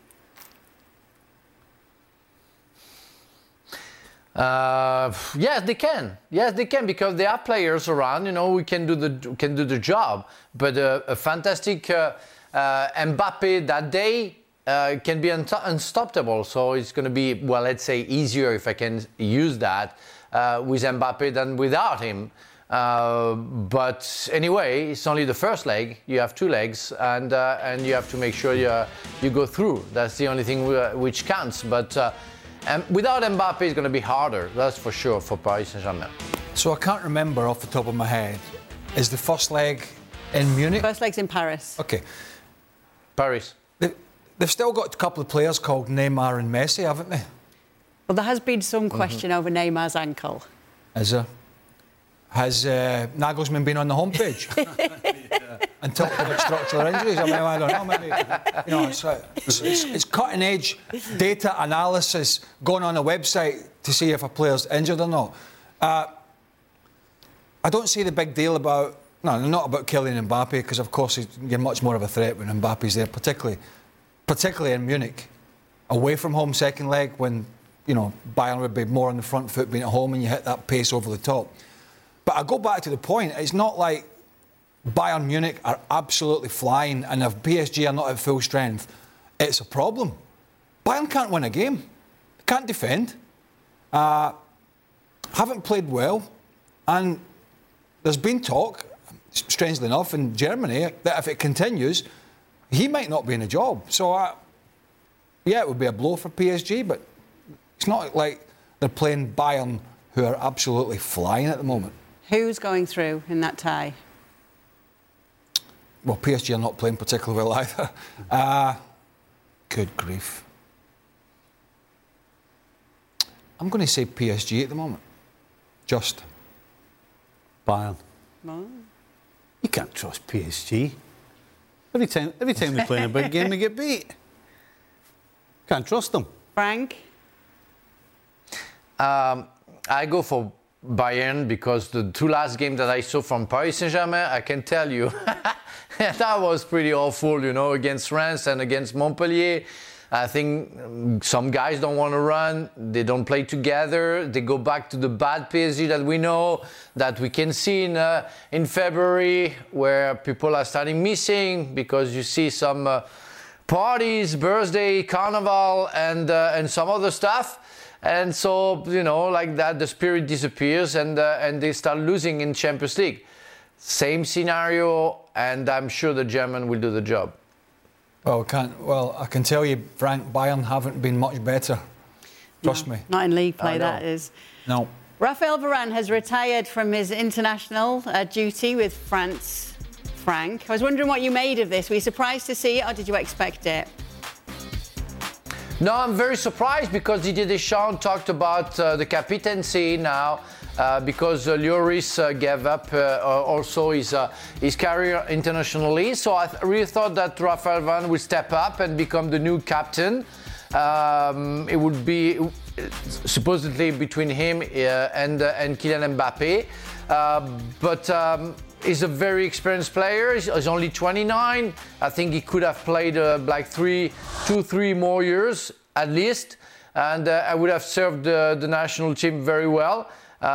Uh, yes, they can. Yes, they can, because there are players around. You know, we can do the can do the job. But uh, a fantastic uh, uh, Mbappe that day, uh, can be un- unstoppable. So it's going to be, well, let's say easier, if I can use that, uh, with Mbappe than without him. Uh, but anyway, it's only the first leg. You have two legs, and uh, and you have to make sure you uh, you go through. That's the only thing w- which counts. But uh, and without Mbappe, it's going to be harder. That's for sure for Paris Saint-Germain. So I can't remember off the top of my head. Is the first leg in Munich? First leg's in Paris. Okay. Paris. They, they've still got a couple of players called Neymar and Messi, haven't they? Well, there has been some question mm-hmm. over Neymar's ankle. Is there? Has uh, Nagelsmann been on the homepage yeah. and talked about structural injuries? I mean, I don't know. Maybe you know, it's, uh, it's, it's, it's cutting-edge data analysis going on a website to see if a player's injured or not. Uh, I don't see the big deal about no, not about Kylian Mbappe because, of course, you're much more of a threat when Mbappe's there, particularly, particularly in Munich, away from home second leg when you know Bayern would be more on the front foot being at home and you hit that pace over the top. But I go back to the point, it's not like Bayern Munich are absolutely flying and if P S G are not at full strength, it's a problem. Bayern can't win a game. They can't defend. Uh, haven't played well. And there's been talk, strangely enough, in Germany, that if it continues, he might not be in a job. So, uh, yeah, it would be a blow for P S G, but it's not like they're playing Bayern, who are absolutely flying at the moment. Who's going through in that tie? Well, P S G are not playing particularly well either. Uh, good grief. I'm going to say P S G at the moment. Just. Bayern. No. You can't trust P S G. Every time, every time they play in a big game, they get beat. Can't trust them. Frank? Um, I go for Bayern because the two last games that I saw from Paris Saint-Germain, I can tell you, that was pretty awful, you know, against Reims and against Montpellier. I think some guys don't want to run, they don't play together, they go back to the bad P S G that we know, that we can see in, uh, in February, where people are starting missing because you see some uh, parties, birthday, carnival, and, uh, and some other stuff. And so, you know, like that, the spirit disappears and uh, and they start losing in Champions League. Same scenario, and I'm sure the German will do the job. Well, can't, well, I can tell you, Frank, Bayern haven't been much better. Trust no, me. Not in league play, that is. No. Raphael Varane has retired from his international uh, duty with France. Frank, I was wondering what you made of this. Were you surprised to see it, or did you expect it? No, I'm very surprised because Didier Deschamps talked about uh, the captaincy now uh, because uh, Lloris uh, gave up uh, also his, uh, his career internationally. So I th- really thought that Raphael Varane would step up and become the new captain. Um, it would be uh, supposedly between him uh, and, uh, and Kylian Mbappe. Uh, but um, he's a very experienced player. He's, he's only twenty-nine. I think he could have played uh, like three, two, three more years at least, and uh, I would have served uh, the national team very well.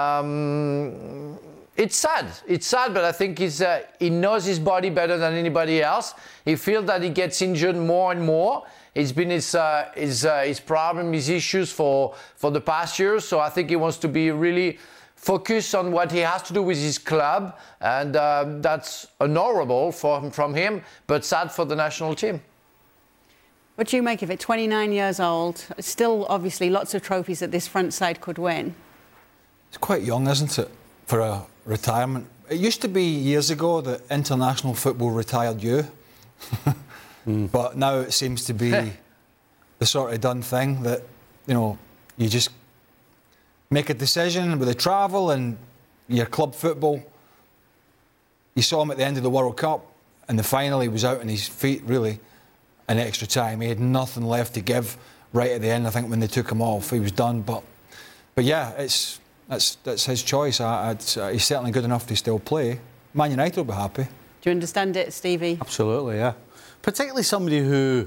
Um, it's sad. It's sad, but I think he's, uh, he knows his body better than anybody else. He feels that he gets injured more and more. It's been his uh, his uh, his problem, his issues for for the past years. So I think he wants to be really focus on what he has to do with his club, and uh, that's honourable for him, from him, but sad for the national team. What do you make of it? twenty-nine years old, still obviously lots of trophies that this front side could win. It's quite young, isn't it, for a retirement? It used to be years ago that international football retired you, mm. but now it seems to be the sort of done thing that, you know, you just make a decision with the travel and your club football. You saw him at the end of the World Cup. In the final, he was out on his feet, really, in extra time. He had nothing left to give right at the end. I think when they took him off, he was done. But, but yeah, it's that's that's his choice. I, I'd, uh, he's certainly good enough to still play. Man United will be happy. Do you understand it, Stevie? Absolutely, yeah. Particularly somebody who,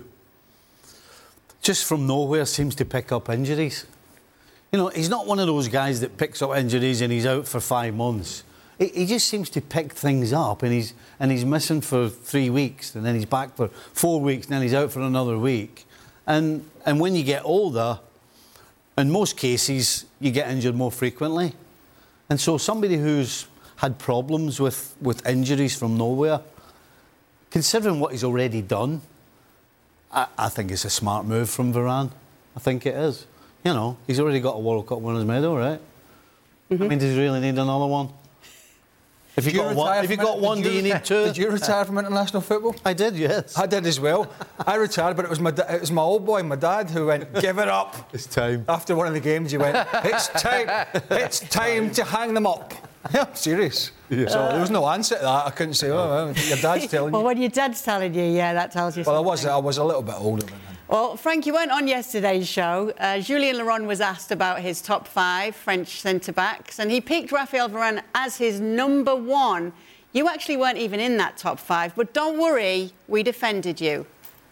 just from nowhere, seems to pick up injuries. You know, he's not one of those guys that picks up injuries and he's out for five months. He, he just seems to pick things up, and he's and he's missing for three weeks, and then he's back for four weeks, and then he's out for another week. And and when you get older, in most cases, you get injured more frequently. And so somebody who's had problems with, with injuries from nowhere, considering what he's already done, I, I think it's a smart move from Varane. I think it is. You know, he's already got a World Cup winners' medal, right? Mm-hmm. I mean, does he really need another one? If you, you got one, if you got one, do you need two? Did you retire from international football? I did, yes. I did as well. I retired, but it was my it was my old boy, my dad, who went, "Give it up." It's time. After one of the games, he went, "It's time. It's time to hang them up." Yeah, I'm serious. Yeah. So there was no answer to that. I couldn't say, "Oh, well, your dad's telling well, you." Well, when your dad's telling you, yeah, that tells you. Well, something. I was I was a little bit older than him. Well, Frank, you weren't on yesterday's show. Uh, Julien Laurent was asked about his top five French centre-backs, and he picked Raphael Varane as his number one. You actually weren't even in that top five, but don't worry, we defended you.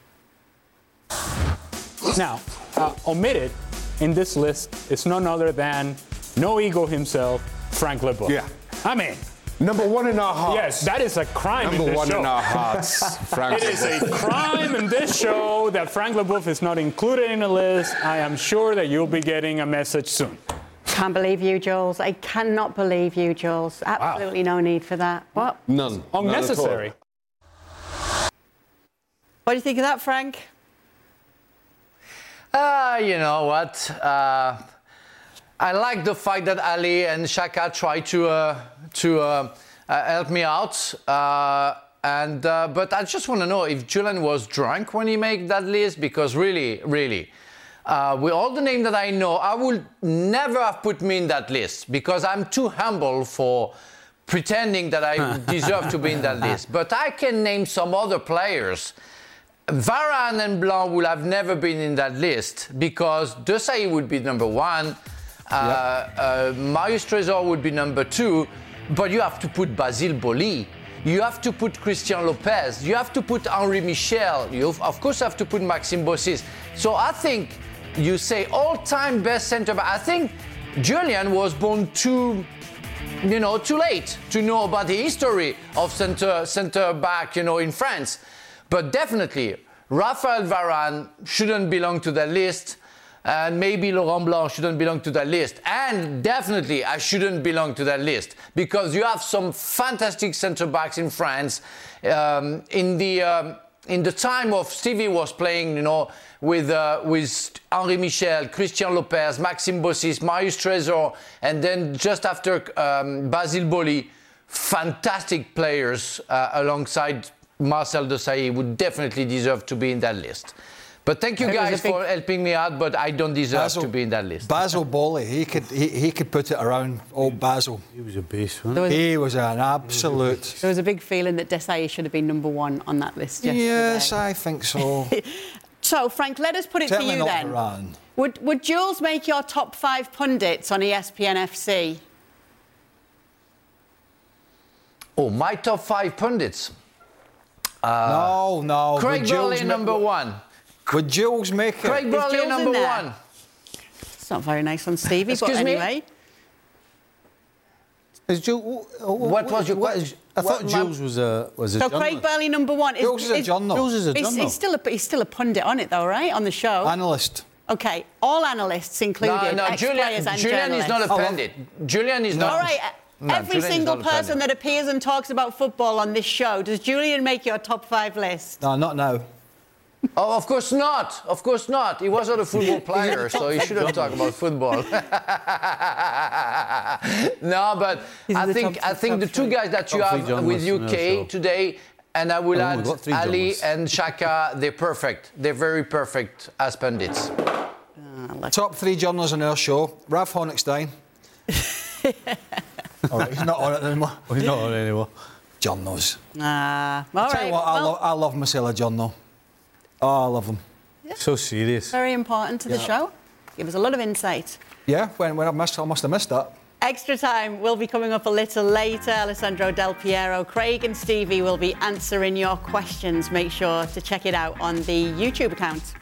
Now, uh, omitted in this list is none other than no ego himself, Frank Leboeuf. Yeah. I mean... Number one in our hearts. Yes, that is a crime Number in this one show. in our hearts, Frank. It is a crime in this show that Frank Leboeuf is not included in the list. I am sure that you'll be getting a message soon. Can't believe you, Jules. I cannot believe you, Jules. Absolutely wow. no need for that. What? None. Unnecessary. None what do you think of that, Frank? Uh, you know what? Uh, I like the fact that Ali and Xhaka try to uh, to uh, uh, help me out. Uh, and uh, but I just want to know if Julien was drunk when he made that list, because really, really, uh, with all the names that I know, I would never have put me in that list because I'm too humble for pretending that I deserve to be in that list. But I can name some other players. Varane and Blanc would have never been in that list because Desailly would be number one. Uh, yep. uh, Marius Trésor would be number two, but you have to put Basile Boli. You have to put Christian Lopez. You have to put Henri Michel. You, of course, have to put Maxime Bossis. So I think you say all-time best centre-back. I think Julien was born too, you know, too late to know about the history of centre centre-back, you know, in France. But definitely, Raphael Varane shouldn't belong to that list. And maybe Laurent Blanc shouldn't belong to that list. And definitely I shouldn't belong to that list because you have some fantastic centre-backs in France. Um, in the um, in the time of Stevie was playing, you know, with uh, with Henri Michel, Christian Lopez, Maxime Bossis, Marius Trésor, and then just after um, Basile Boli, fantastic players uh, alongside Marcel Desailly would definitely deserve to be in that list. But thank you guys big... for helping me out, but I don't deserve Basile, to be in that list. Basile Boli, he could he, he could put it around old Basile. He was a beast, wasn't he? He was an absolute... There was a big feeling that Desailly should have been number one on that list yesterday. Yes, I think so. So, Frank, let us put it Certainly to you not then. Varane. Would, would Jules make your top five pundits on E S P N F C? Oh, my top five pundits? Uh, no, no. Craig Burley, number one. Would Jules make it? Craig Burley, number one. It's not very nice on Stevie, Excuse but me? anyway. Is Jules, what was your question? I thought Jules was a was a So journalist. Craig Burley, number one. Is, Jules is, is a journalist. Jules is a he's, journalist. he's, still a, he's still a pundit on it, though, right? On the show. Analyst. OK, all analysts included, no, no, ex-players and Julien journalists. is not a pundit. Julien is no. not... All right, no, every Julien single person that appears and talks about football on this show, does Julien make your top five list? No, not now. Oh, of course not. Of course not. He was not a football player, so he shouldn't talk about football. No, but He's I think top, I think the two guys that you have with U K today, and I will oh, add Ali and Xhaka, they're perfect. They're very perfect as pundits. Uh, top three journalists on our show: Ralph Honigstein. All right, he's not on it anymore. Oh, he's not on it anymore. Journos. Ah, uh, all tell right. You what, well, I, lo- I love Marcelo Giorno. Oh, I love him. Yeah. So serious. Very important to the yeah. show. Give us a lot of insight. Yeah, when, when I, missed, I must have missed that. Extra time will be coming up a little later. Alessandro Del Piero, Craig and Stevie will be answering your questions. Make sure to check it out on the YouTube account.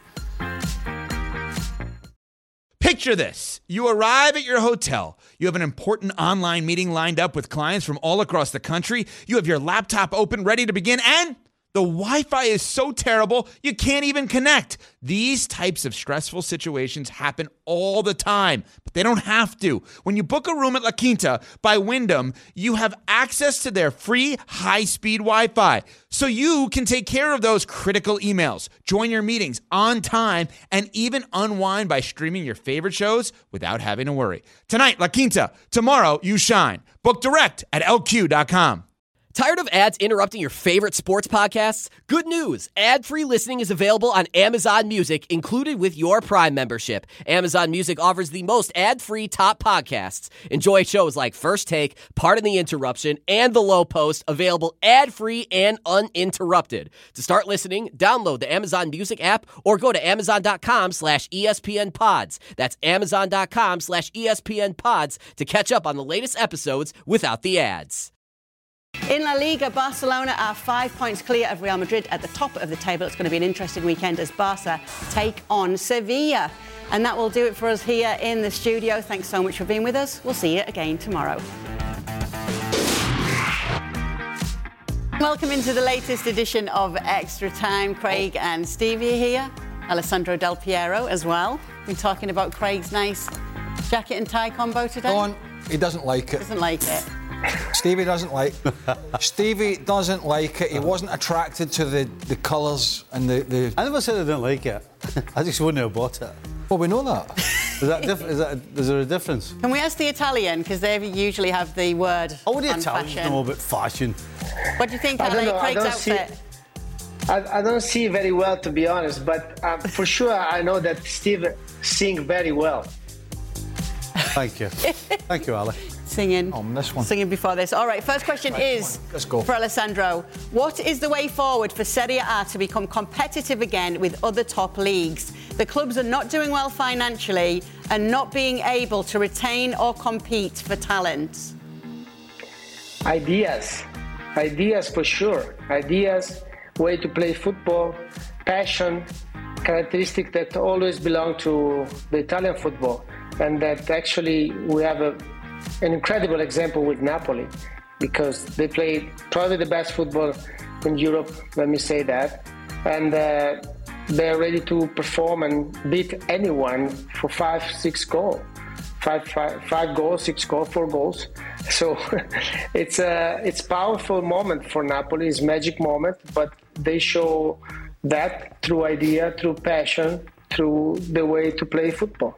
Picture this. You arrive at your hotel. You have an important online meeting lined up with clients from all across the country. You have your laptop open, ready to begin, and The Wi-Fi is so terrible, you can't even connect. These types of stressful situations happen all the time, but they don't have to. When you book a room at La Quinta by Wyndham, you have access to their free high-speed Wi-Fi, so you can take care of those critical emails, join your meetings on time, and even unwind by streaming your favorite shows without having to worry. Tonight, La Quinta. Tomorrow, you shine. Book direct at L Q dot com. Tired of ads interrupting your favorite sports podcasts? Good news. Ad-free listening is available on Amazon Music, included with your Prime membership. Amazon Music offers the most ad-free top podcasts. Enjoy shows like First Take, Pardon the Interruption, and The Low Post, available ad-free and uninterrupted. To start listening, download the Amazon Music app or go to amazon.com slash ESPN pods. That's amazon.com slash ESPN pods to catch up on the latest episodes without the ads. In La Liga, Barcelona are five points clear of Real Madrid at the top of the table. It's going to be an interesting weekend as Barca take on Sevilla. And that will do it for us here in the studio. Thanks so much for being with us. We'll see you again tomorrow. Welcome into the latest edition of Extra Time. Craig and Stevie here. Alessandro Del Piero as well. We're talking about Craig's nice jacket and tie combo today. Go on. He doesn't like it. Doesn't like it. Stevie doesn't like Stevie doesn't like it. He wasn't attracted to the, the colours and the, the... I never said I didn't like it. I just wouldn't have bought it. Well, we know that. Is that diff- is that is there a difference? Can we ask the Italian, because they usually have the word Oh, the on Italians fashion. know about fashion. What do you think, I don't Ali? know, I Craig's don't outfit? see- I, I don't see very well, to be honest, but um, for sure I know that Steve sings very well. Thank you. Thank you, Ali. Singing. Oh, this one. Singing before this. All right, first question Right, is Let's go. for Alessandro. What is the way forward for Serie A to become competitive again with other top leagues? The clubs are not doing well financially and not being able to retain or compete for talent. Ideas. Ideas for sure. Ideas, way to play football, passion, characteristic that always belong to the Italian football. And that actually we have a an incredible example with Napoli, because they played probably the best football in Europe, let me say that, and uh, they're ready to perform and beat anyone for five, six goals, five, five, five goals, six goals, four goals. So it's a it's powerful moment for Napoli. It's magic moment, but they show that through idea, through passion, through the way to play football.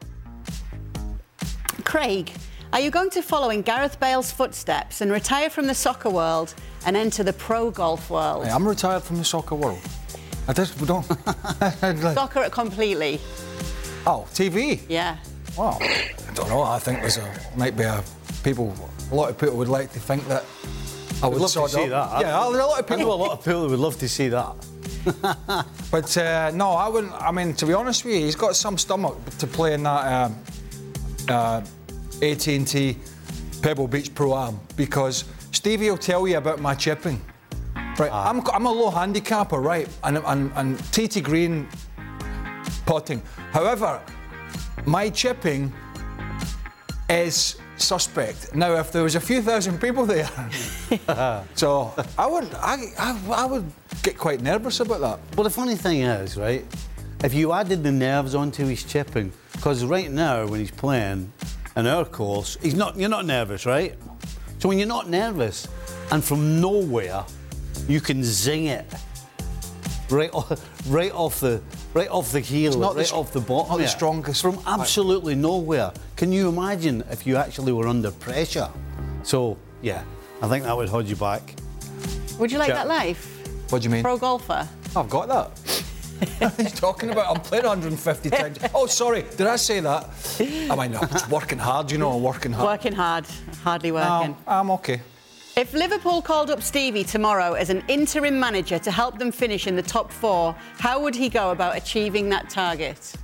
Craig, are you going to follow in Gareth Bale's footsteps and retire from the soccer world and enter the pro golf world? Hey, I'm retired from the soccer world. I just we don't. Soccer completely. Oh, T V. Yeah. Well, I don't know. I think there's a might be a people. A lot of people would like to think that I would I'd love to sort see of, that. Yeah, a lot of I know people. a lot of people that would love to see that. But uh, no, I wouldn't. I mean, to be honest with you, he's got some stomach to play in that um, uh, A T and T Pebble Beach Pro-Am, because Stevie will tell you about my chipping. Right, Ah. I'm, I'm a low handicapper, right, and, and, and T T Green potting. However, my chipping is suspect. Now, if there was a few thousand people there, so I would, I, I, I would get quite nervous about that. Well, the funny thing is, right, if you added the nerves onto his chipping, because right now when he's playing in our course, he's not. You're not nervous, right? So when you're not nervous, and from nowhere, you can zing it right off, right off the, right off the heel, not right the, off the bottom. Not the yeah. strongest. From absolutely nowhere. Can you imagine if you actually were under pressure? So yeah, I think that would hold you back. Would you like Chip. that life? What do you mean? Pro golfer. I've got that. What are you talking about? I'm playing one hundred fifty times. Oh, sorry, did I say that? I mean, I'm just working hard, you know, I'm working hard. Working hard, hardly working. No, I'm okay. If Liverpool called up Stevie tomorrow as an interim manager to help them finish in the top four, how would he go about achieving that target?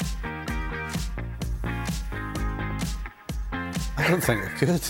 I don't think I could.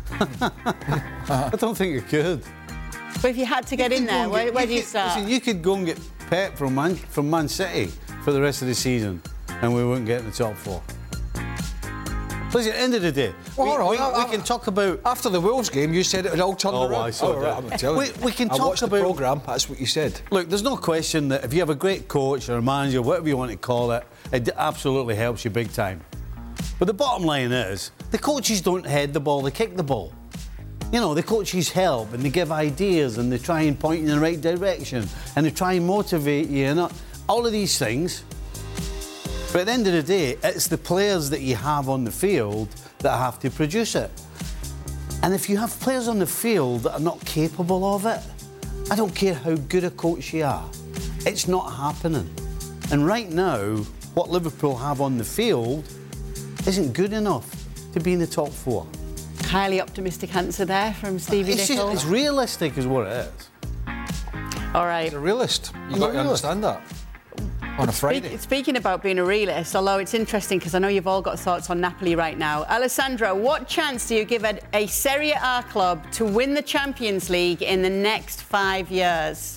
I don't think I could. But if you had to get in there, where, where do you could, start? Listen, you could go and get Pep from Man, from Man City for the rest of the season, and we wouldn't get in the top four. Listen, at the end of the day, well, we, hold on, we, I, we can talk about... After the Wolves game, you said it would all turn oh, around. I saw oh, that. right, I'm telling we, you. we can I talk watched about... the programme, that's what you said. Look, there's no question that if you have a great coach or a manager, whatever you want to call it, it absolutely helps you big time. But the bottom line is, the coaches don't head the ball, they kick the ball. You know, the coaches help and they give ideas and they try and point you in the right direction and they try and motivate you and all of these things. But at the end of the day, it's the players that you have on the field that have to produce it. And if you have players on the field that are not capable of it, I don't care how good a coach you are, it's not happening. And right now, what Liverpool have on the field isn't good enough to be in the top four. Highly optimistic answer there from Stevie it's Nicol. Just, it's realistic is what it is. All right. It's a realist. You've got to understand that. On a Friday. Speak, speaking about being a realist, although it's interesting because I know you've all got thoughts on Napoli right now. Alessandro, what chance do you give a, a Serie A club to win the Champions League in the next five years?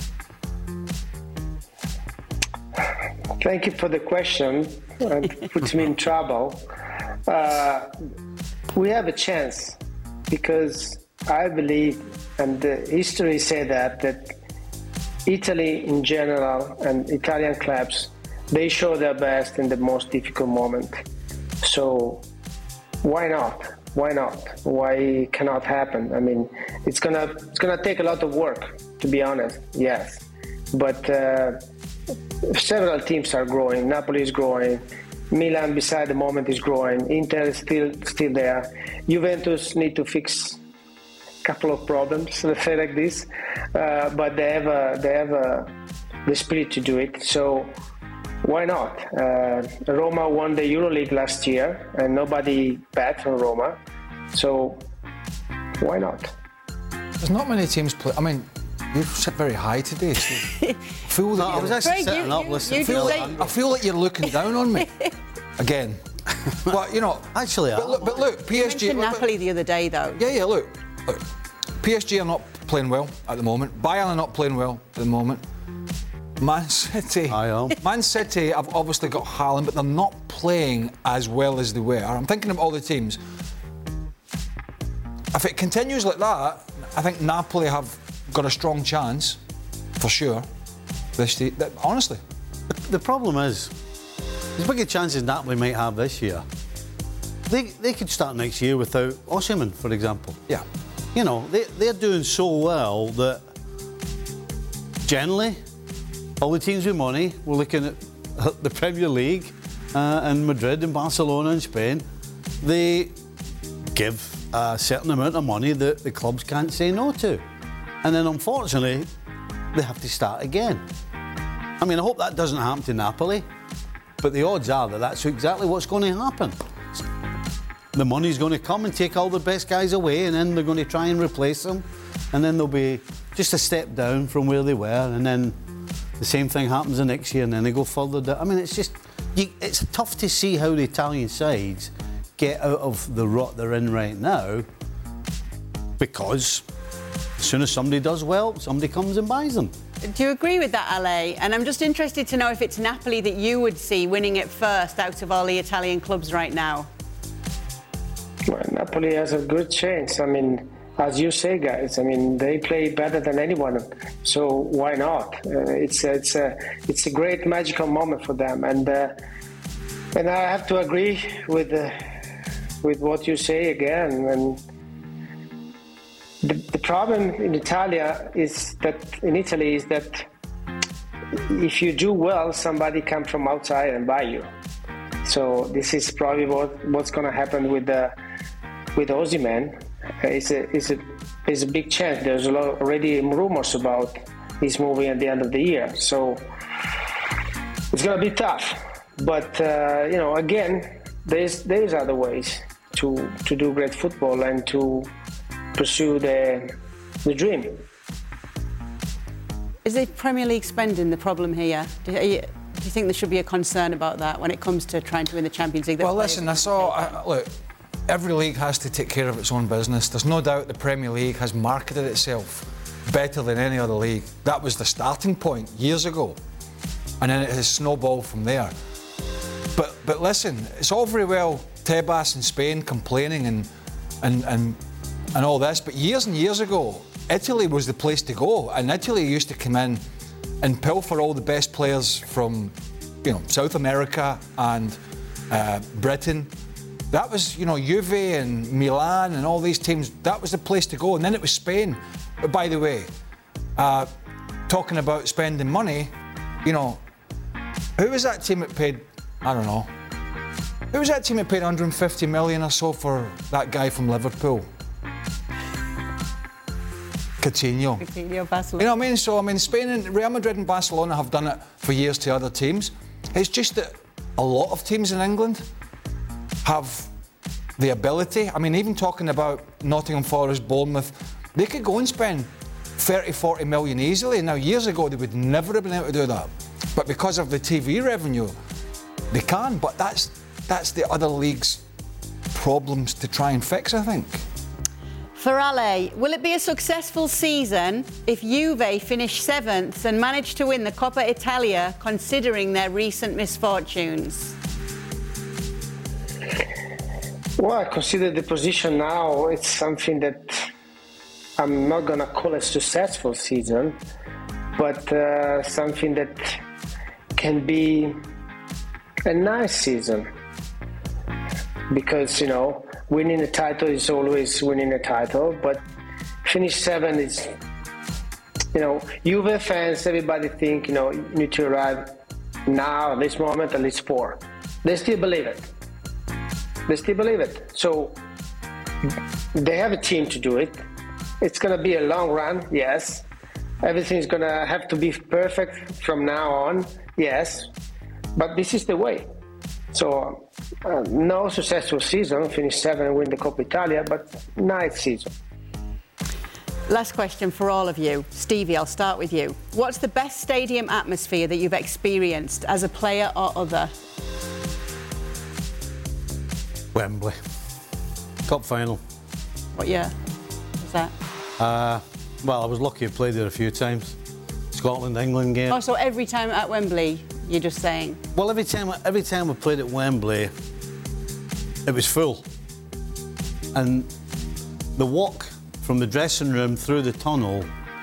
Thank you for the question. It puts me in trouble. Uh, we have a chance because I believe, and the history says that, that Italy in general and Italian clubs, they show their best in the most difficult moment. So why not? Why not? Why cannot happen? I mean, it's gonna it's gonna take a lot of work, to be honest. Yes, but uh, several teams are growing. Napoli is growing. Milan, beside the moment, is growing. Inter is still still there. Juventus need to fix couple of problems, let's say like this, uh, but they have a, they have a, the spirit to do it. So why not? Uh, Roma won the EuroLeague last year, and nobody bet on Roma. So why not? There's not many teams play. I mean, you've set very high today. So I feel that no, I was actually Craig, sitting you, up you, listening. You to say, I feel like you're looking down on me again. But you know, actually, but look, but look P S G. You mentioned Napoli the other day, though. Yeah, yeah. Look. Look, P S G are not playing well at the moment. Bayern are not playing well at the moment. Man City, Man City have obviously got Haaland, but they're not playing as well as they were. I'm thinking of all the teams. If it continues like that, I think Napoli have got a strong chance, for sure. This, honestly, the problem is, there's bigger chances Napoli might have this year. They they could start next year without Osimhen, for example. Yeah. You know, they, they're doing so well that generally, all the teams with money, we're looking at the Premier League uh, and Madrid and Barcelona and Spain, they give a certain amount of money that the clubs can't say no to. And then, unfortunately, they have to start again. I mean, I hope that doesn't happen to Napoli, but the odds are that that's exactly what's going to happen. The money's going to come and take all the best guys away, and then they're going to try and replace them, and then they'll be just a step down from where they were, and then the same thing happens the next year, and then they go further down. I mean, it's just, you, it's tough to see how the Italian sides get out of the rut they're in right now, because as soon as somebody does well, somebody comes and buys them. Do you agree with that, Ale? And I'm just interested to know if it's Napoli that you would see winning it first out of all the Italian clubs right now. Well, Napoli has a good chance. I mean, as you say, guys, I mean, they play better than anyone. So why not? Uh, it's it's a it's a great magical moment for them, and uh, and I have to agree with uh, with what you say again. And the, the problem in Italia is that in Italy is that if you do well, somebody comes from outside and buy you. So this is probably what what's going to happen with the. With Osimhen, it's a, it's, a, it's a big chance. There's a lot already rumors about his moving at the end of the year. So it's going to be tough. But, uh, you know, again, there's there's other ways to, to do great football and to pursue the, the dream. Is the Premier League spending the problem here? Do you, do you think there should be a concern about that when it comes to trying to win the Champions League? Well, listen, I saw... I, look... Every league has to take care of its own business. There's no doubt the Premier League has marketed itself better than any other league. That was the starting point years ago. And then it has snowballed from there. But but listen, it's all very well Tebas in Spain complaining and and and and all this, but years and years ago, Italy was the place to go, and Italy used to come in and pilfer all the best players from, you know, South America and uh, Britain. That was, you know, Juve and Milan and all these teams. That was the place to go, and then it was Spain. But by the way, uh, talking about spending money, you know, who was that team that paid? I don't know. Who was that team that paid one hundred fifty million or so for that guy from Liverpool? Coutinho. Coutinho, Barcelona. You know what I mean? So, I mean, Spain and Real Madrid and Barcelona have done it for years to other teams. It's just that a lot of teams in England have the ability. I mean, even talking about Nottingham Forest, Bournemouth, they could go and spend thirty, forty million easily. Now, years ago, they would never have been able to do that. But because of the T V revenue, they can. But that's that's the other leagues' problems to try and fix, I think. For Ale, will it be a successful season if Juve finish seventh and manage to win the Coppa Italia, considering their recent misfortunes? Well, I consider the position now, it's something that I'm not going to call a successful season, but uh, something that can be a nice season. Because, you know, winning a title is always winning a title, but finish seven is, you know, Juve fans, everybody think, you know, you need to arrive now, at this moment, at least four. They still believe it. They still believe it. So they have a team to do it. It's going to be a long run, yes. Everything's going to have to be perfect from now on, yes. But this is the way. So uh, no successful season, finish seven and win the Coppa Italia, but nice season. Last question for all of you. Stevie, I'll start with you. What's the best stadium atmosphere that you've experienced as a player or other? Wembley. Cup final. What year was that? Uh, well, I was lucky to play there a few times. Scotland, England game. Oh, so every time at Wembley, you're just saying? Well, every time, every time I played at Wembley, it was full. And the walk from the dressing room through the tunnel,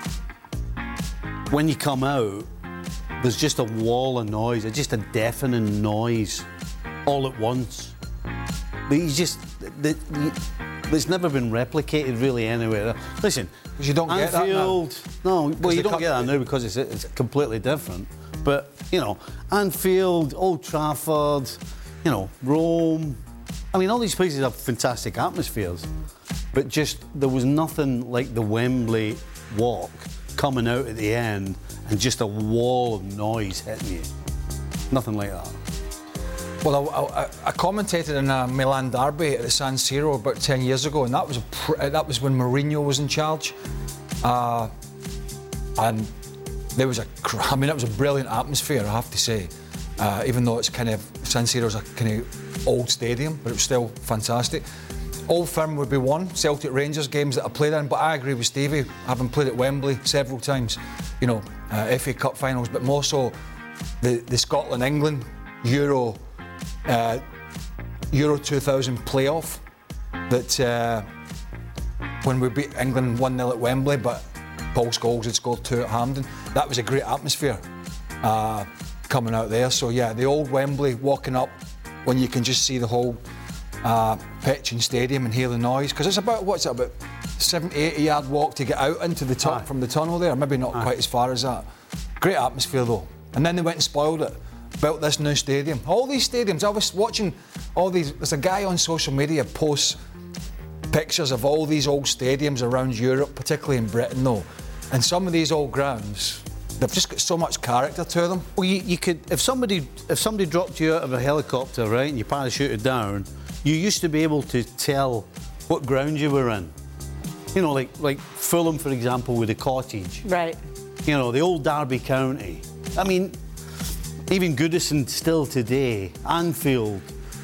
when you come out, there's just a wall of noise, just a deafening noise, all at once. You just, the, you, it's never been replicated really anywhere. Listen, because you don't get Anfield, that now. No, well, you don't get that now because it's, it's completely different. But, you know, Anfield, Old Trafford, you know, Rome. I mean, all these places have fantastic atmospheres. But just, there was nothing like the Wembley walk coming out at the end and just a wall of noise hitting you. Nothing like that. Well, I, I, I commentated in a Milan derby at the San Siro about ten years ago, and that was a pr- that was when Mourinho was in charge, uh, and there was a I mean it was a brilliant atmosphere, I have to say, uh, even though it's kind of San Siro's a kind of old stadium, but it was still fantastic. Old Firm would be one, Celtic Rangers games that I played in, but I agree with Stevie, having played at Wembley several times, you know, uh, F A Cup finals, but more so the the Scotland England Euro. Uh, Euro two thousand playoff that uh, when we beat England one nil at Wembley, but Paul Scholes had scored two at Hampden. That was a great atmosphere uh, coming out there. So yeah, the old Wembley, walking up when you can just see the whole uh, pitch and stadium and hear the noise, because it's about, what's it, about seventy, eighty yard walk to get out into the top from the tunnel there, maybe not Aye. quite as far as that. Great atmosphere though. And then they went and spoiled it. Built this new stadium. All these stadiums, I was watching all these, there's a guy on social media posts pictures of all these old stadiums around Europe, particularly in Britain though, and some of these old grounds, they've just got so much character to them. Well, you, you could, if somebody, if somebody dropped you out of a helicopter, right, and you parachuted down, you used to be able to tell what ground you were in. You know, like like Fulham, for example, with the Cottage. Right. You know, the old Derby County. I mean, even Goodison still today, Anfield,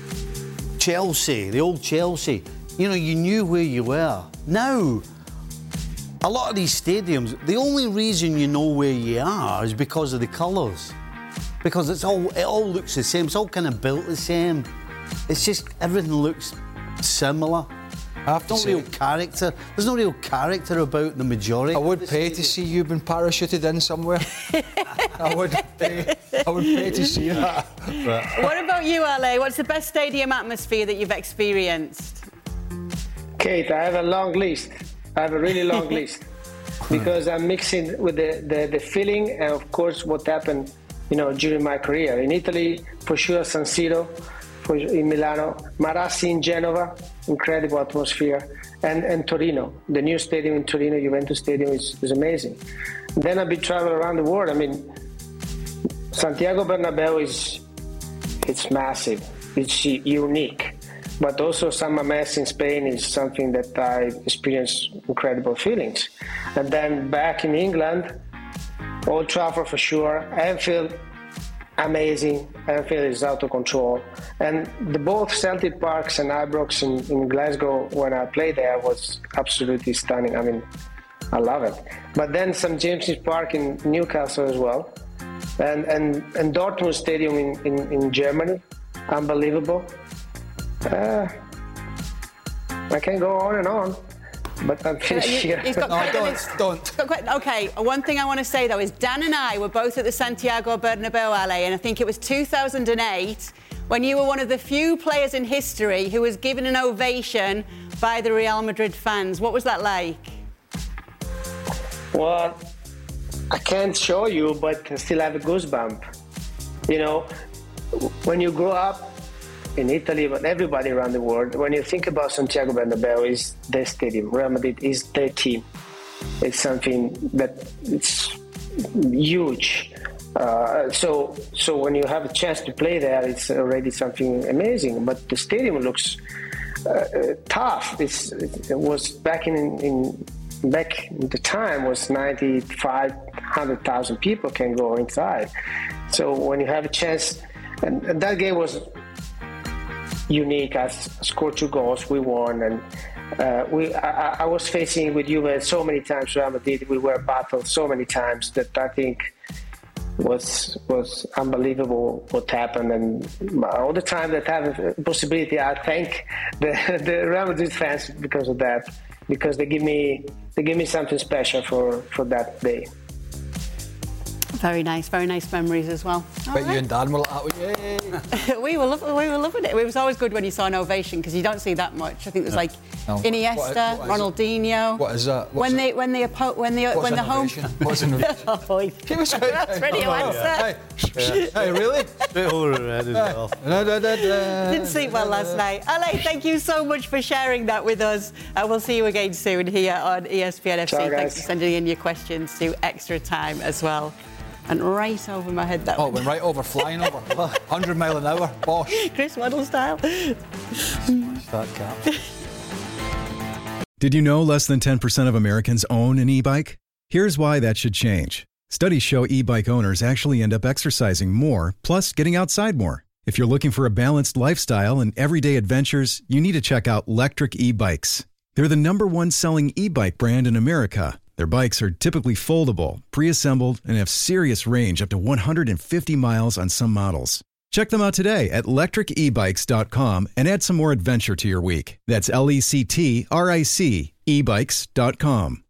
Chelsea, the old Chelsea. You know, you knew where you were. Now, a lot of these stadiums, the only reason you know where you are is because of the colours. Because it's all, it all looks the same. It's all kind of built the same. it's just everything looks similar. I have to There's no say, real character. There's no real character about the majority. I would pay to see you been parachuted in somewhere. I would pay. I would pay to see that. But. What about you, L A? What's the best stadium atmosphere that you've experienced? Kate, I have a long list. I have a really long list because I'm mixing with the, the, the feeling and, of course, what happened, you know, during my career. In Italy, for sure, San Siro. For, in Milano, Marassi in Genova, incredible atmosphere, and, and Torino, the new stadium in Torino, Juventus Stadium, is, is amazing. Then I've been traveling around the world. I mean, Santiago Bernabeu is it's massive, it's unique, but also San Mamés in Spain is something that I experienced incredible feelings. And then back in England, Old Trafford for sure, Anfield. Amazing. Anfield is out of control. And the both Celtic Parks and Ibrox in, in Glasgow, when I played there, was absolutely stunning. I mean, I love it. But then Saint James's Park in Newcastle as well. And and, and Dortmund Stadium in, in, in Germany, unbelievable. Uh, I can go on and on. But I'm finished here. He's got no, quite don't, a don't. Got quite, okay, one thing I want to say, though, is Dan and I were both at the Santiago Bernabeu, L A, and I think it was two thousand eight when you were one of the few players in history who was given an ovation by the Real Madrid fans. What was that like? Well, I can't show you, but I still have a goosebump. You know, when you grow up in Italy, but everybody around the world, when you think about Santiago Bernabeu, is their stadium. Real Madrid is their team. It's something that it's huge. Uh, so, so when you have a chance to play there, it's already something amazing. But the stadium looks uh, tough. It's, it was back in, in back in the time was ninety-five hundred thousand people can go inside. So when you have a chance, and, and that game was unique. I scored two goals, we won, and uh, we. I, I was facing with Juve so many times. Real Madrid, we were battled so many times that I think was was unbelievable what happened. And all the time that I have a possibility, I thank the, the Real Madrid fans because of that, because they give me they give me something special for, for that day. Very nice, very nice memories as well. I bet right. you and Dan were like that. Yay! we, were lo- we were loving it. It was always good when you saw an ovation because you don't see that much. I think there's like no. Iniesta, what, what Ronaldinho. Ronaldinho. What is that? What's when it? they when they oppo- when the when the home. What's an ovation? Oh boy! That's ready to answer. Hey, hey, really? Bit over the head as well. Didn't sleep well last night. L A, thank you so much for sharing that with us. And we'll see you again soon here on E S P N F C. Ciao, Thanks for sending in your questions to Extra Time as well. And right over my head that Oh, one. it went right over, flying over. one hundred mile an hour. Bosh. Chris Waddle style. That cap. Did you know less than ten percent of Americans own an e-bike? Here's why that should change. Studies show e-bike owners actually end up exercising more, plus getting outside more. If you're looking for a balanced lifestyle and everyday adventures, you need to check out Lectric e-bikes. They're the number one selling e-bike brand in America. Their bikes are typically foldable, pre-assembled, and have serious range up to one hundred fifty miles on some models. Check them out today at lectric e bikes dot com and add some more adventure to your week. That's L E C T R I C e bikes dot com.